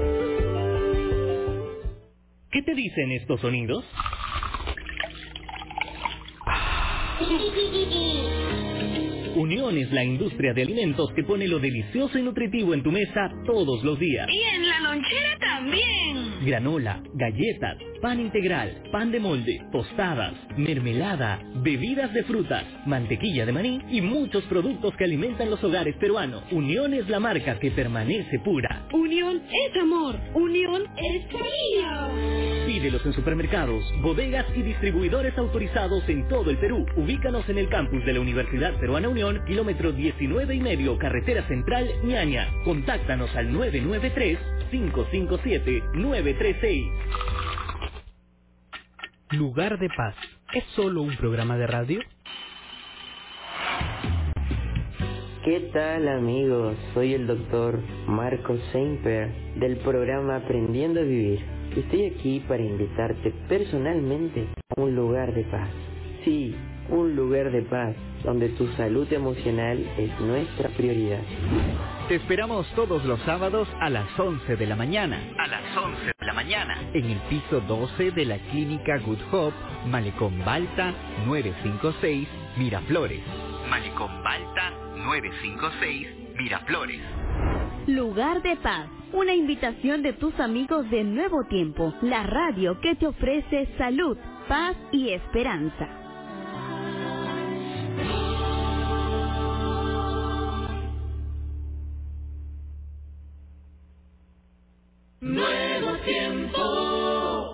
¿Qué te dicen estos sonidos? Unión es la industria de alimentos que pone lo delicioso y nutritivo en tu mesa todos los días. Y en la lonchera también. Granola, galletas, pan integral, pan de molde, tostadas, mermelada, bebidas de frutas, mantequilla de maní y muchos productos que alimentan los hogares peruanos. Unión es la marca que permanece pura. Unión es amor. Unión es cariño. Pídelos en supermercados, bodegas y distribuidores autorizados en todo el Perú. Ubícanos en el campus de la Universidad Peruana Unión, kilómetro diecinueve y medio, carretera central, Ñaña. Contáctanos al nueve nueve tres, cinco cinco siete, nueve tres seis. Lugar de Paz, ¿es solo un programa de radio? ¿Qué tal, amigos? Soy el doctor Marco Seinper del programa Aprendiendo a Vivir. Estoy aquí para invitarte personalmente a un lugar de paz. Sí, un lugar de paz, donde tu salud emocional es nuestra prioridad. Te esperamos todos los sábados a las once de la mañana. A las once de la mañana. En el piso doce de la clínica Good Hope, Malecón Balta, novecientos cincuenta y seis, Miraflores. Malecón Balta, novecientos cincuenta y seis, Miraflores. Lugar de Paz, una invitación de tus amigos de Nuevo Tiempo, la radio que te ofrece salud, paz y esperanza. Nuevo Tiempo.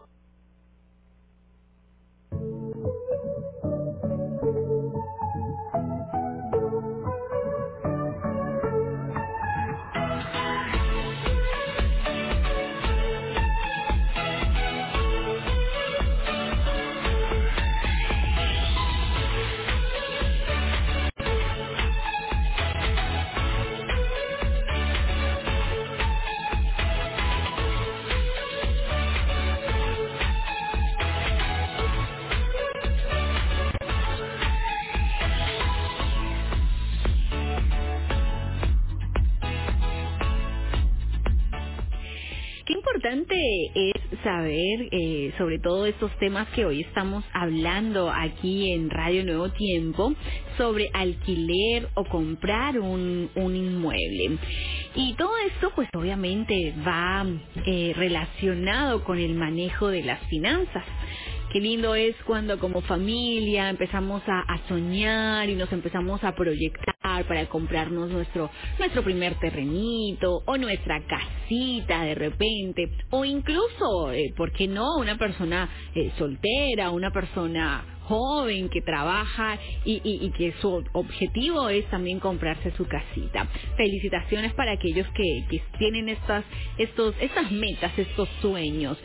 Es saber eh, sobre todo estos temas que hoy estamos hablando aquí en Radio Nuevo Tiempo, sobre alquiler o comprar un, un inmueble. Y todo esto pues obviamente va eh, relacionado con el manejo de las finanzas. Qué lindo es cuando como familia empezamos a, a soñar y nos empezamos a proyectar para comprarnos nuestro nuestro primer terrenito o nuestra casita de repente, o incluso, eh, ¿por qué no?, una persona eh, soltera, una persona joven que trabaja y, y, y que su objetivo es también comprarse su casita. Felicitaciones para aquellos que, que tienen estas, estos, estas metas, estos sueños.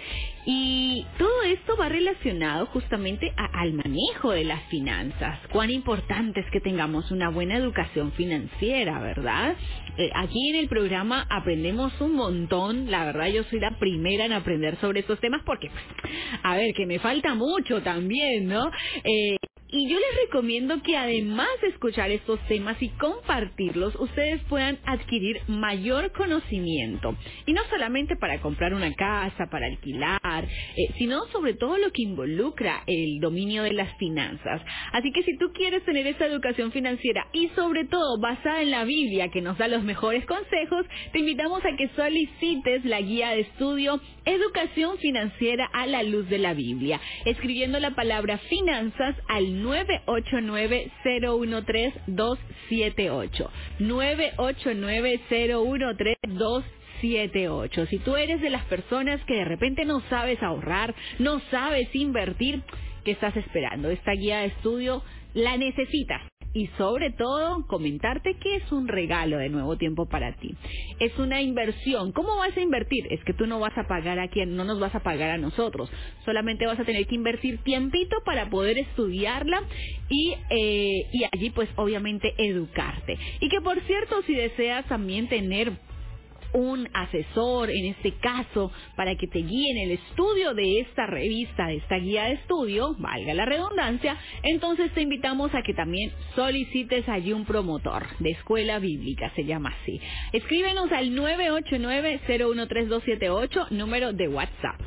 Y todo esto va relacionado justamente a, al manejo de las finanzas. Cuán importante es que tengamos una buena educación financiera, ¿verdad? Eh, aquí en el programa aprendemos un montón. La verdad, yo soy la primera en aprender sobre estos temas porque, pues, a ver, que me falta mucho también, ¿no? Eh, Y yo les recomiendo que además de escuchar estos temas y compartirlos, ustedes puedan adquirir mayor conocimiento. Y no solamente para comprar una casa, para alquilar, eh, sino sobre todo lo que involucra el dominio de las finanzas. Así que si tú quieres tener esta educación financiera y sobre todo basada en la Biblia, que nos da los mejores consejos, te invitamos a que solicites la guía de estudio Educación Financiera a la Luz de la Biblia, escribiendo la palabra finanzas al nueve ocho nueve, cero uno tres, dos siete ocho. nueve ocho nueve, cero uno tres, dos siete ocho. Si tú eres de las personas que de repente no sabes ahorrar, no sabes invertir, ¿qué estás esperando? Esta guía de estudio la necesitas. Y sobre todo, comentarte que es un regalo de Nuevo Tiempo para ti. Es una inversión. ¿Cómo vas a invertir? Es que tú no vas a pagar a quien, no nos vas a pagar a nosotros. Solamente vas a tener que invertir tiempito para poder estudiarla y, eh, y allí pues obviamente educarte. Y que por cierto, si deseas también tener un asesor, en este caso, para que te guíe en el estudio de esta revista, de esta guía de estudio, valga la redundancia, entonces te invitamos a que también solicites allí un promotor de escuela bíblica, se llama así. Escríbenos al nueve ocho nueve, cero uno tres, dos siete ocho, número de WhatsApp.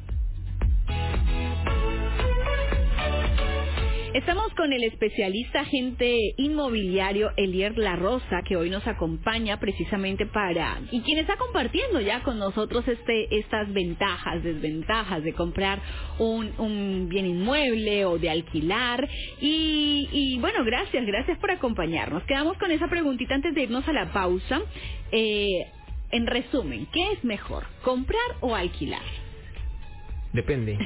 Estamos con el especialista agente inmobiliario Elier La Rosa, que hoy nos acompaña precisamente para, y quien está compartiendo ya con nosotros este estas ventajas, desventajas de comprar un, un bien inmueble o de alquilar. Y, y bueno, gracias, gracias por acompañarnos. Quedamos con esa preguntita antes de irnos a la pausa. Eh, en resumen, ¿qué es mejor, comprar o alquilar? Depende.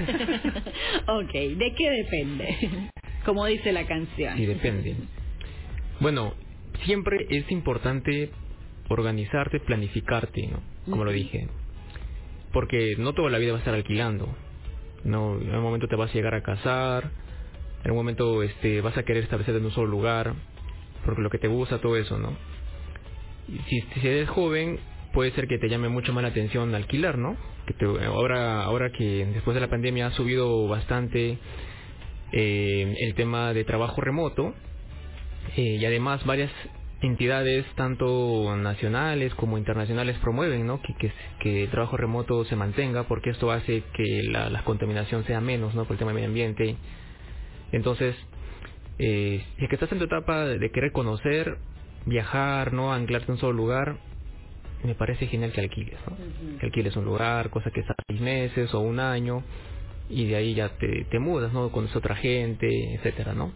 Ok, ¿de qué depende? Como dice la canción. Sí, depende. Bueno, siempre es importante organizarte, planificarte, ¿no? Como uh-huh. lo dije. Porque no toda la vida vas a estar alquilando. No, en un momento te vas a llegar a casar, en un momento este vas a querer establecerte en un solo lugar, porque lo que te gusta, todo eso, ¿no? Y si, si eres joven, puede ser que te llame mucho más la atención alquilar, ¿no? Que te, ahora, ahora que después de la pandemia ha subido bastante eh, el tema de trabajo remoto, eh, y además varias entidades, tanto nacionales como internacionales, promueven, ¿no? que, que, que el trabajo remoto se mantenga, porque esto hace que la, la contaminación sea menos, ¿no? Por el tema del medio ambiente. Entonces, eh, si es que estás en tu etapa de querer conocer, viajar, no anclarte en un solo lugar, me parece genial que alquiles, ¿no? Uh-huh. Que alquiles un lugar, cosa que está seis meses o un año, y de ahí ya te, te mudas, ¿no? Conoces otra gente, etcétera, ¿no?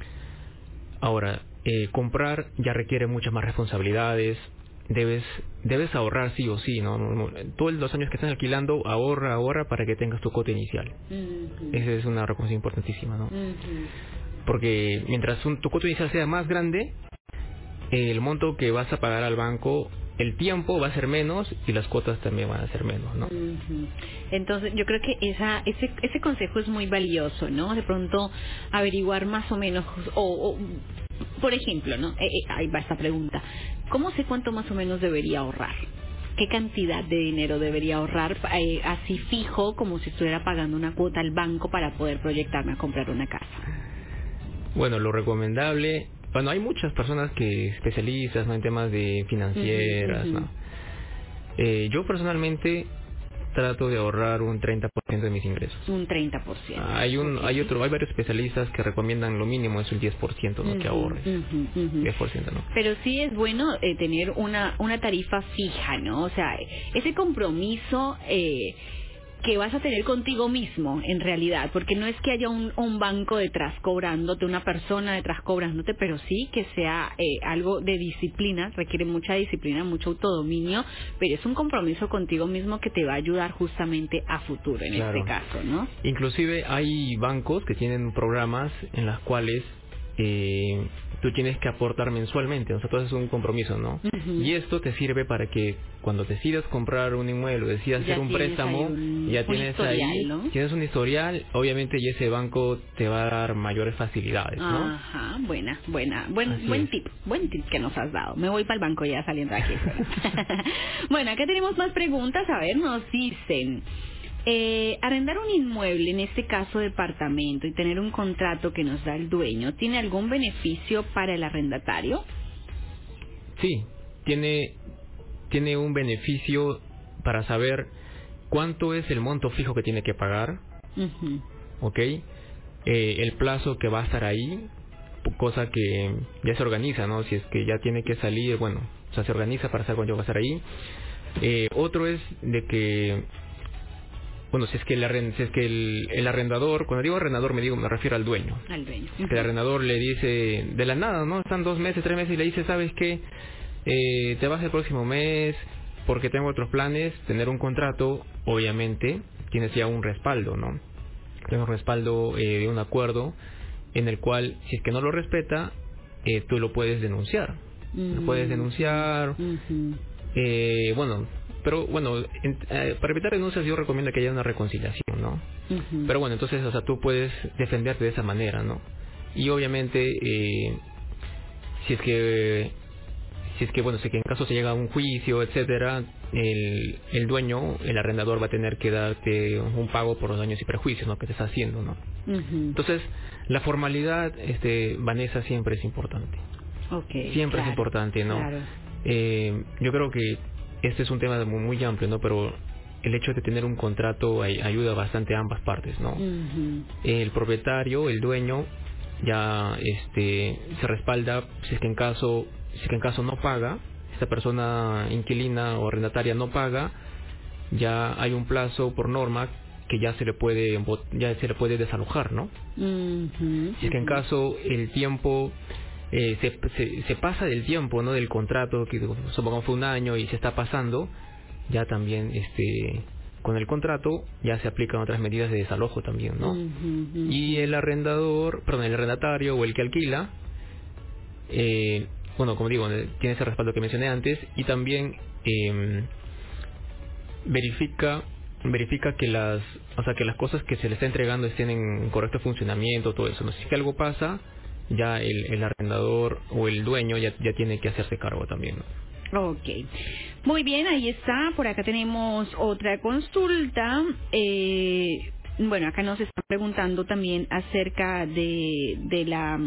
Ahora, eh, comprar ya requiere muchas más responsabilidades. Debes debes ahorrar sí o sí, ¿no? Todos los años que estás alquilando, ahorra, ahorra para que tengas tu cuota inicial. Uh-huh. Esa es una recomendación importantísima, ¿no? Uh-huh. Porque mientras un, tu cuota inicial sea más grande, el monto que vas a pagar al banco, el tiempo va a ser menos y las cuotas también van a ser menos, ¿no? Uh-huh. Entonces yo creo que esa ese ese consejo es muy valioso, ¿no? De pronto averiguar más o menos, o, o por ejemplo, ¿no? Eh, eh, ahí va esta pregunta. ¿Cómo sé cuánto más o menos debería ahorrar? ¿Qué cantidad de dinero debería ahorrar eh, así fijo, como si estuviera pagando una cuota al banco para poder proyectarme a comprar una casa? Bueno, lo recomendable... Bueno, hay muchas personas que especialistas, ¿no? En temas de financieras, uh-huh, uh-huh. ¿no? Eh, yo personalmente trato de ahorrar un treinta por ciento de mis ingresos. Un treinta por ciento. Hay un, okay. hay otro, hay varios especialistas que recomiendan lo mínimo es el diez por ciento, ¿no? Uh-huh, que ahorres. Uh-huh, uh-huh. diez por ciento, ¿no? Pero sí es bueno eh, tener una una tarifa fija, ¿no? O sea, ese compromiso eh, que vas a tener contigo mismo, en realidad, porque no es que haya un, un banco detrás cobrándote, una persona detrás cobrándote, pero sí que sea eh, algo de disciplina, requiere mucha disciplina, mucho autodominio, pero es un compromiso contigo mismo que te va a ayudar justamente a futuro, en claro. este caso, ¿no? Inclusive hay bancos que tienen programas en las cuales eh, tú tienes que aportar mensualmente, o sea, todo es un compromiso, ¿no? Uh-huh. Y esto te sirve para que cuando decidas comprar un inmueble, decidas hacer un préstamo, un, ya tienes historial, ahí, ¿no? Tienes un historial, obviamente, y ese banco te va a dar mayores facilidades, ¿no? Ajá, buena, buena, buen, buen tip, buen tip que nos has dado. Me voy para el banco ya saliendo de aquí. Bueno, acá tenemos más preguntas, a ver, nos dicen... Eh, arrendar un inmueble, en este caso departamento, y tener un contrato que nos da el dueño, ¿tiene algún beneficio para el arrendatario? Sí, tiene, tiene un beneficio para saber cuánto es el monto fijo que tiene que pagar, uh-huh. ¿ok? Eh, el plazo que va a estar ahí, cosa que ya se organiza, ¿no? Si es que ya tiene que salir, bueno, o sea, se organiza para saber cuándo va a estar ahí. Eh, otro es de que Bueno, si es que el, arrend, si es que el, el arrendador, cuando digo arrendador me digo me refiero al dueño. Al dueño. Uh-huh. Que el arrendador le dice de la nada, ¿no? Están dos meses, tres meses y le dice, ¿sabes qué? Eh, te vas el próximo mes porque tengo otros planes. Tener un contrato, obviamente, tienes ya un respaldo, ¿no? Tienes un respaldo eh, de un acuerdo en el cual, si es que no lo respeta, eh, tú lo puedes denunciar. Uh-huh. Lo puedes denunciar. Uh-huh. Eh, bueno... Pero bueno, en, eh, para evitar denuncias yo recomiendo que haya una reconciliación, ¿no? Uh-huh. Pero bueno, entonces, o sea, tú puedes defenderte de esa manera, ¿no? Y obviamente, eh, si es que, si es que, bueno, si es que en caso se llega a un juicio, etcétera, el, el dueño, el arrendador va a tener que darte un pago por los daños y perjuicios, ¿no? Que te está haciendo, ¿no? Uh-huh. Entonces, la formalidad, este, Vanessa, siempre es importante. Okay, siempre claro, es importante, ¿no? Claro. Eh, yo creo que este es un tema muy, muy amplio, ¿no? Pero el hecho de tener un contrato ay, ayuda bastante a ambas partes, ¿no? Uh-huh. El propietario, el dueño, ya este se respalda si es que en caso si es que en caso no paga, esta persona inquilina o arrendataria no paga, ya hay un plazo por norma que ya se le puede ya se le puede desalojar, ¿no? Uh-huh. Si es que en caso el tiempo Eh, se, se, se pasa del tiempo, ¿no? Del contrato, que supongamos fue un año y se está pasando, ya también este con el contrato ya se aplican otras medidas de desalojo también, ¿no? Uh-huh, uh-huh. Y el arrendador, perdón, el arrendatario o el que alquila, eh, bueno, como digo, tiene ese respaldo que mencioné antes y también eh, verifica verifica que las o sea que las cosas que se le está entregando estén en correcto funcionamiento, todo eso, ¿no? Si que algo pasa, ya el, el arrendador o el dueño ya, ya tiene que hacerse cargo también, ¿no? Ok, muy bien, ahí está. Por acá tenemos otra consulta. Eh, bueno, acá nos están preguntando también acerca de, de la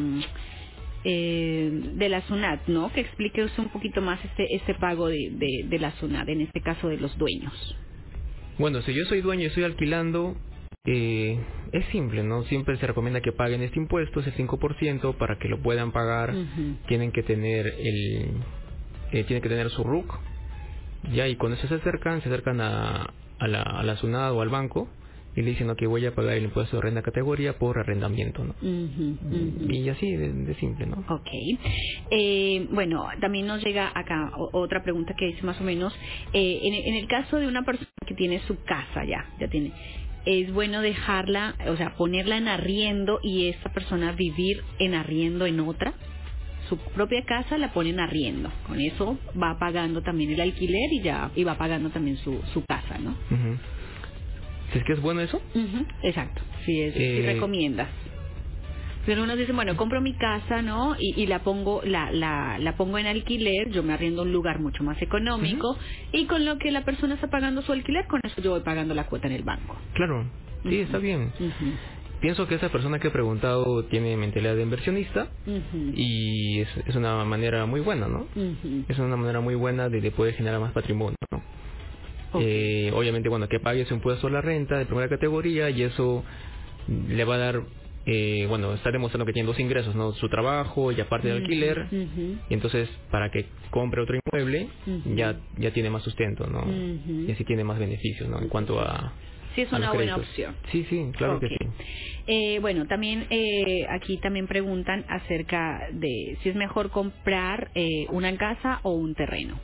eh, de la SUNAT, ¿no? Que explique usted un poquito más este este pago de, de, de la SUNAT, en este caso de los dueños. Bueno, si yo soy dueño y estoy alquilando, Eh, es simple, ¿no? Siempre se recomienda que paguen este impuesto, ese cinco por ciento, para que lo puedan pagar. Uh-huh. Tienen que tener el eh, tienen que tener su R U C, ya, y cuando se acercan, se acercan a, a la a la SUNAT o al banco y le dicen, no, que voy a pagar el impuesto de renta categoría por arrendamiento, ¿no? Uh-huh, uh-huh. Y así de, de simple, ¿no? Ok. Eh, bueno, también nos llega acá otra pregunta que dice más o menos, eh, en, en el caso de una persona que tiene su casa ya, ya tiene... ¿Es bueno dejarla, o sea, ponerla en arriendo y esta persona vivir en arriendo en otra? Su propia casa la pone en arriendo. Con eso va pagando también el alquiler y ya y va pagando también su, su casa, ¿no? Uh-huh. ¿Es que es bueno eso? Uh-huh. Exacto. Sí, es, eh... sí recomiendas. Pero uno dice, bueno, compro mi casa, ¿no? Y, y la pongo la, la la pongo en alquiler, yo me arriendo un lugar mucho más económico, uh-huh. y con lo que la persona está pagando su alquiler, con eso yo voy pagando la cuota en el banco. Claro, sí, uh-huh. Está bien. Uh-huh. Pienso que esa persona que he preguntado tiene mentalidad de inversionista, uh-huh. y es, es una manera muy buena, ¿no? Uh-huh. Es una manera muy buena de, de poder generar más patrimonio, ¿no? Okay. Eh, obviamente, bueno, que pague su impuesto a la renta de primera categoría y eso le va a dar... Eh, bueno, está demostrando que tiene dos ingresos, ¿no? Su trabajo y aparte del alquiler, uh-huh. y entonces para que compre otro inmueble, uh-huh. ya ya tiene más sustento, ¿no? Uh-huh. Y así tiene más beneficios, ¿no? En cuanto a... Sí, es una buena opción. Sí, sí, claro, okay. Que sí. Eh, bueno, también eh, aquí también preguntan acerca de si es mejor comprar eh, una casa o un terreno.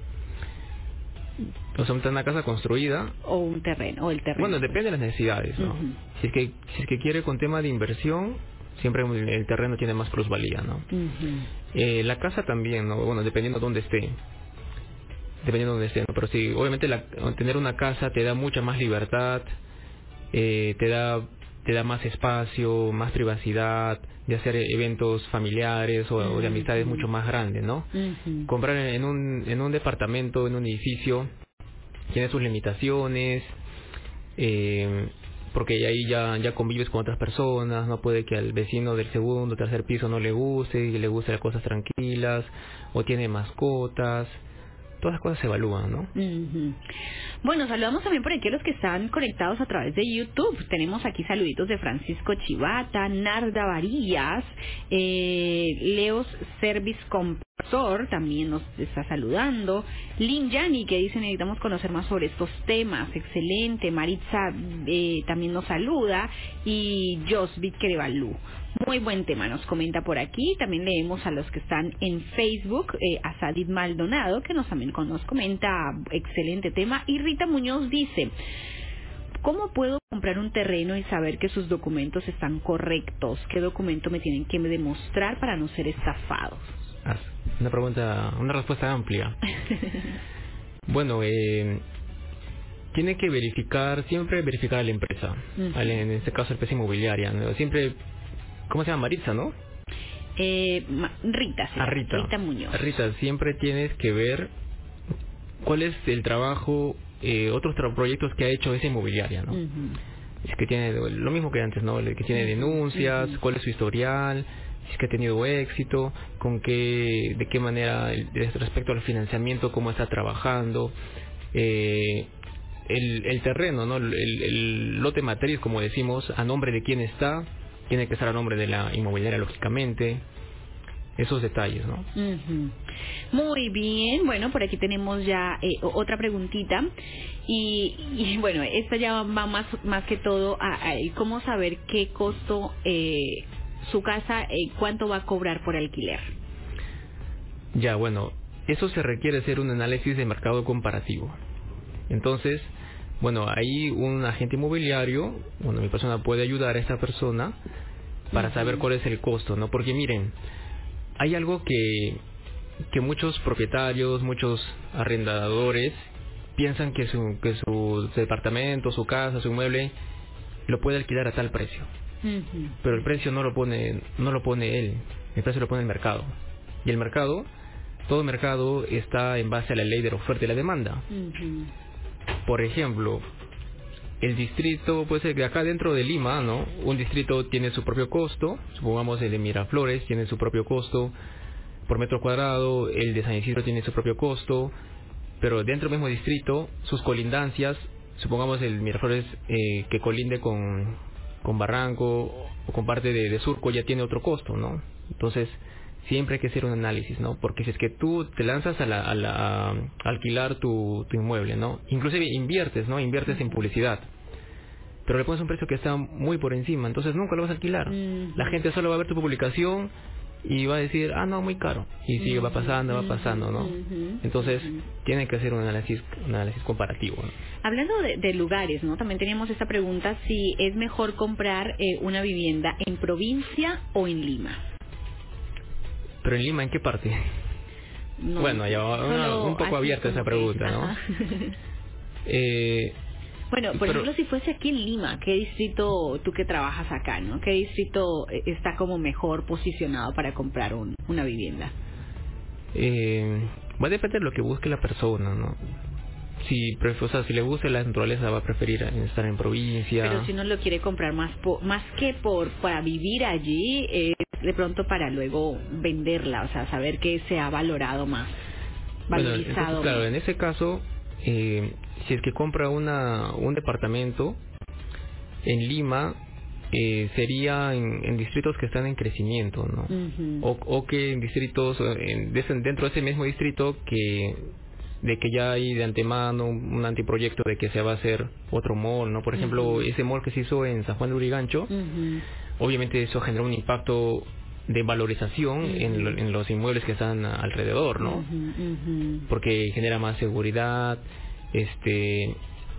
O sea, una casa construida o un terreno o el terreno. Bueno, depende de las necesidades, ¿no? Uh-huh. Si es que si es que quiere con tema de inversión, Siempre el terreno tiene más plusvalía, ¿no? Uh-huh. Eh, la casa también, ¿no? Bueno, dependiendo de dónde esté. Dependiendo de dónde esté, ¿no? Pero sí, obviamente la, tener una casa te da mucha más libertad, eh, te da te da más espacio, más privacidad, de hacer eventos familiares o, uh-huh. o de amistades mucho más grandes, ¿no? Uh-huh. Comprar en un, en un departamento, en un edificio, tiene sus limitaciones, eh, porque ahí ya, ya convives con otras personas, no puede que al vecino del segundo, tercer piso no le guste, y le guste las cosas tranquilas, o tiene mascotas. Todas las cosas se evalúan, ¿no? Uh-huh. Bueno, saludamos también por aquí a los que están conectados a través de YouTube. Tenemos aquí saluditos de Francisco Chivata, Narda Varillas, eh, Leos Service Compresor también nos está saludando, Lin Yani, que dice necesitamos conocer más sobre estos temas, excelente. Maritza eh, también nos saluda, y Josbit Kerevalú. Muy buen tema, nos comenta por aquí. También leemos a los que están en Facebook, eh, a Sadid Maldonado, que nos también nos comenta, excelente tema. Y Rita Muñoz dice, ¿cómo puedo comprar un terreno y saber que sus documentos están correctos? ¿Qué documento me tienen que demostrar para no ser estafados? Ah, una pregunta, una respuesta amplia. Bueno, eh, tiene que verificar, siempre verificar a la empresa, uh-huh. en este caso la empresa inmobiliaria, ¿no? Siempre... ¿Cómo se llama? Maritza, ¿no? Eh, Rita, sí. Ah, Rita. Rita Muñoz. Rita, siempre tienes que ver cuál es el trabajo, eh, otros tra- proyectos que ha hecho esa inmobiliaria, ¿no? Uh-huh. Es que tiene lo mismo que antes, ¿no? Que tiene denuncias, uh-huh. cuál es su historial, si es que ha tenido éxito, con qué, de qué manera, el, respecto al financiamiento, cómo está trabajando, eh, el, el terreno, ¿no? El, el lote matriz, como decimos, a nombre de quién está. Tiene que estar a nombre de la inmobiliaria, lógicamente. Esos detalles, ¿no? Uh-huh. Muy bien. Bueno, por aquí tenemos ya eh, otra preguntita. Y, y bueno, esta ya va más, más que todo a, a cómo saber qué costo eh, su casa, eh, cuánto va a cobrar por alquiler. Ya, bueno, eso se requiere hacer un análisis de mercado comparativo. Entonces... Bueno, ahí un agente inmobiliario, bueno, mi persona puede ayudar a esta persona para uh-huh. saber cuál es el costo, ¿no? Porque miren, hay algo que, que muchos propietarios, muchos arrendadores piensan que su, que su departamento, su casa, su inmueble lo puede alquilar a tal precio. Uh-huh. Pero el precio no lo pone, no lo pone él, el precio lo pone el mercado. Y el mercado, todo mercado está en base a la ley de la oferta y la demanda. Uh-huh. Por ejemplo, el distrito, puede ser que acá dentro de Lima, ¿no? Un distrito tiene su propio costo, supongamos el de Miraflores tiene su propio costo por metro cuadrado, el de San Isidro tiene su propio costo, pero dentro del mismo distrito, sus colindancias, supongamos el Miraflores eh, que colinde con, con Barranco o con parte de, de Surco ya tiene otro costo, ¿no? Entonces, siempre hay que hacer un análisis, ¿no? Porque si es que tú te lanzas a, la, a, la, a alquilar tu, tu inmueble, ¿no? Inclusive inviertes, ¿no? Inviertes en publicidad, pero le pones un precio que está muy por encima, entonces nunca lo vas a alquilar. Uh-huh. La gente solo va a ver tu publicación y va a decir, ah, no, muy caro. Y sigue, uh-huh. va pasando, va pasando, ¿no? Uh-huh. Entonces, uh-huh. tienen que hacer un análisis, un análisis comparativo, ¿no? Hablando de, de lugares, ¿no? También teníamos esta pregunta, si es mejor comprar eh, una vivienda en provincia o en Lima. ¿Pero en Lima en qué parte? No, bueno, ya una, un poco abierta esa pregunta, ¿no? eh, bueno, por pero, ejemplo, si fuese aquí en Lima, ¿qué distrito, tú que trabajas acá, ¿no? ¿Qué distrito está como mejor posicionado para comprar un, una vivienda? Eh, va a depender de lo que busque la persona, ¿no? Si, o sea, si le gusta la naturaleza, va a preferir estar en provincia. Pero si no lo quiere comprar más po, más que por para vivir allí, eh, de pronto para luego venderla, o sea, saber que se ha valorado más, valorizado. Bueno, entonces, claro, más. En ese caso, eh, si es que compra una un departamento en Lima, eh, sería en, en distritos que están en crecimiento, ¿no? Uh-huh. o, o que en distritos, en, dentro de ese mismo distrito que... de que ya hay de antemano un anteproyecto de que se va a hacer otro mall, ¿no? Por ejemplo, uh-huh. ese mall que se hizo en San Juan de Urigancho, uh-huh. obviamente eso generó un impacto de valorización uh-huh. en, lo, en los inmuebles que están alrededor, ¿no? Uh-huh. Uh-huh. Porque genera más seguridad, este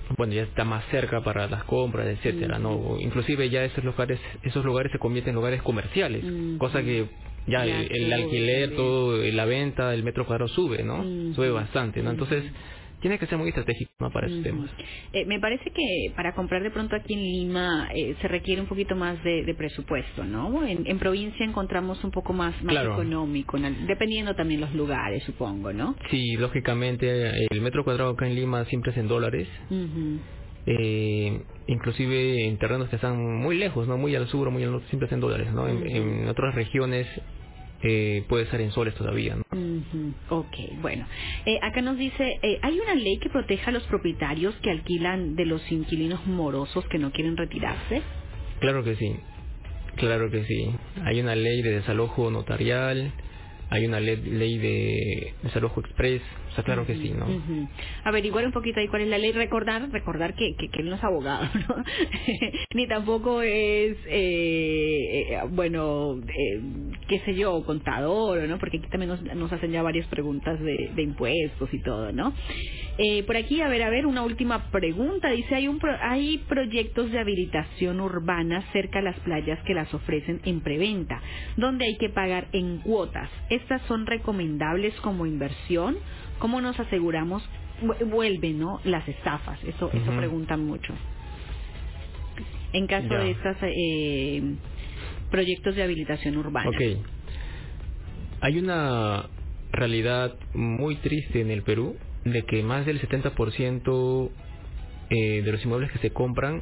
bueno, ya está más cerca para las compras, etcétera, ¿no? Inclusive ya esos lugares, esos lugares se convierten en lugares comerciales, uh-huh. cosa que ya, ya el, el alquiler, todo, la venta, el metro cuadrado sube, ¿no? Uh-huh. Sube bastante, ¿no? Entonces, tiene que ser muy estratégico, ¿no? Para esos uh-huh. temas. Eh, me parece que para comprar de pronto aquí en Lima eh, se requiere un poquito más de, de presupuesto, ¿no? En, en provincia encontramos un poco más, más claro. económico, ¿no? Dependiendo también los lugares, supongo, ¿no? Sí, lógicamente el metro cuadrado acá en Lima siempre es en dólares. Uh-huh. Eh, inclusive en terrenos que están muy lejos, ¿no? Muy al sur, muy al norte, siempre es en dólares, ¿no? Uh-huh. En, en otras regiones Eh, puede ser en soles todavía, ¿no? Uh-huh. Ok, bueno. Eh, acá nos dice, eh, ¿hay una ley que proteja a los propietarios que alquilan de los inquilinos morosos que no quieren retirarse? Claro que sí, claro que sí. Hay una ley de desalojo notarial, hay una ley, ley de desalojo express, o sea, claro uh-huh, que sí, ¿no? Uh-huh. Averiguar un poquito ahí cuál es la ley, recordar recordar que, que, que él no es abogado, ¿no? Ni tampoco es, eh, eh, bueno, eh, qué sé yo, contador, ¿no? Porque aquí también nos, nos hacen ya varias preguntas de, de impuestos y todo, ¿no? Eh, por aquí, a ver, a ver, una última pregunta. Dice, hay, un pro, hay proyectos de habilitación urbana cerca a las playas que las ofrecen en preventa, donde hay que pagar en cuotas. ¿Estas son recomendables como inversión? ¿Cómo nos aseguramos? Vuelven, ¿no? Las estafas. Eso, uh-huh. eso preguntan mucho. En caso ya. de estos eh, proyectos de habilitación urbana. Ok. Hay una realidad muy triste en el Perú, de que más del setenta por ciento eh, de los inmuebles que se compran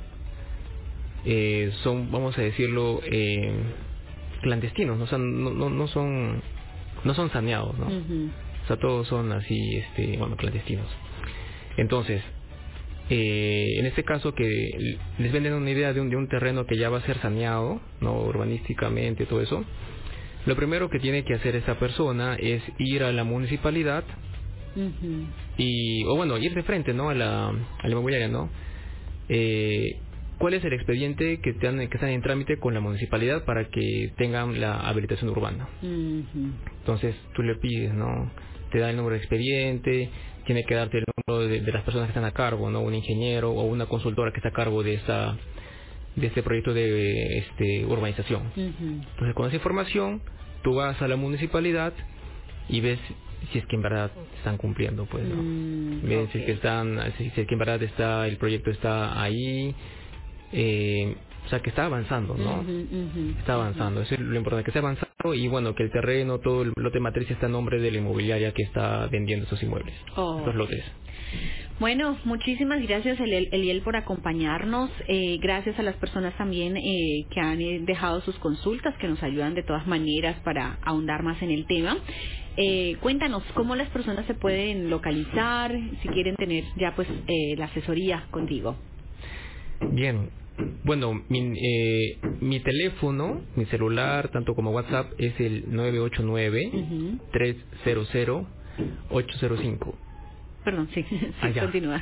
eh, son, vamos a decirlo, eh, clandestinos, ¿no? O sea, no, no, no son no son saneados, ¿no? Uh-huh. O sea, todos son así, este, bueno, clandestinos. Entonces, eh, en este caso que les venden una idea de un, de un terreno que ya va a ser saneado, ¿no? Urbanísticamente, todo eso, lo primero que tiene que hacer esa persona es ir a la municipalidad uh-huh. y, o bueno, ir de frente, ¿no? A la, a la inmobiliaria, ¿no? Eh, ¿Cuál es el expediente que están, que están en trámite con la municipalidad para que tengan la habilitación urbana? Uh-huh. Entonces tú le pides, ¿no? Te da el número de expediente, tiene que darte el número de, de las personas que están a cargo, ¿no? Un ingeniero o una consultora que está a cargo de esta de este proyecto de este urbanización. Uh-huh. Entonces con esa información tú vas a la municipalidad y ves si es que en verdad están cumpliendo, pues, ¿no? Mm, ven okay. si es que están, si, si es que en verdad está el proyecto está ahí. Eh, o sea, que está avanzando, ¿no? Uh-huh, uh-huh, está avanzando, uh-huh. Eso es lo importante, que esté avanzando y bueno, que el terreno, todo el lote matriz está a nombre de la inmobiliaria que está vendiendo esos inmuebles, oh. esos lotes. Bueno, muchísimas gracias Eliel, Eliel por acompañarnos, eh, gracias a las personas también eh, que han eh, dejado sus consultas, que nos ayudan de todas maneras para ahondar más en el tema. Eh, cuéntanos cómo las personas se pueden localizar, si quieren tener ya pues eh, la asesoría contigo. Bien, bueno, mi, eh, mi teléfono, mi celular, tanto como WhatsApp, es el nueve ocho nueve, tres cero cero, ocho cero cinco. Perdón, sí, sí Allá. Continúa.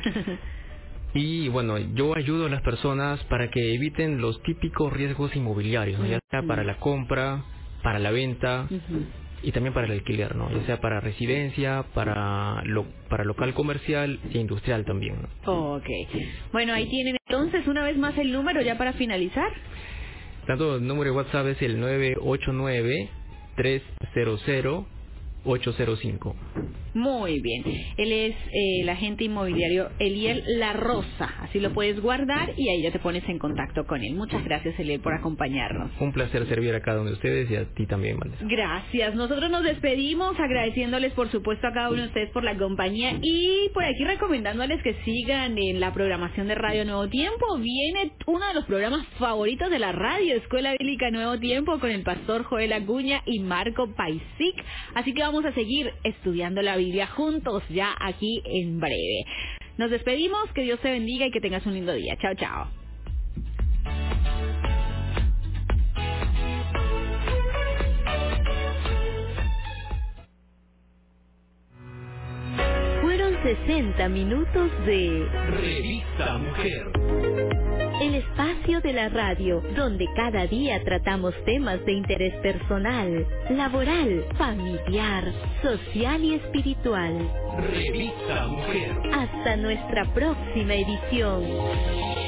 Y bueno, yo ayudo a las personas para que eviten los típicos riesgos inmobiliarios, ¿no? Ya sea para la compra, para la venta, uh-huh. y también para el alquiler, ¿no? Ya sea para residencia, para lo, para local comercial e industrial también, ¿no? Ok. Bueno, ahí tienen entonces una vez más el número ya para finalizar. Tanto el número de WhatsApp es el nueve ocho nueve, tres cero cero, ocho cero cinco. Muy bien. Él es eh, el agente inmobiliario Eliel La Rosa. Así lo puedes guardar y ahí ya te pones en contacto con él. Muchas gracias, Eliel, por acompañarnos. Un placer servir a cada uno de ustedes y a ti también, Vanessa. Gracias. Nosotros nos despedimos agradeciéndoles, por supuesto, a cada uno de ustedes por la compañía y por aquí recomendándoles que sigan en la programación de Radio Nuevo Tiempo. Viene uno de los programas favoritos de la radio, Escuela Bíblica Nuevo Tiempo, con el pastor Joel Acuña y Marco Paisic. Así que vamos a seguir estudiando la Biblia juntos ya aquí en breve. Nos despedimos, que Dios te bendiga y que tengas un lindo día. Chao, chao. Fueron sesenta minutos de Revista Mujer. el espacio de la radio donde cada día tratamos temas de interés personal, laboral, familiar, social y espiritual. Revista Mujer. Hasta nuestra próxima edición.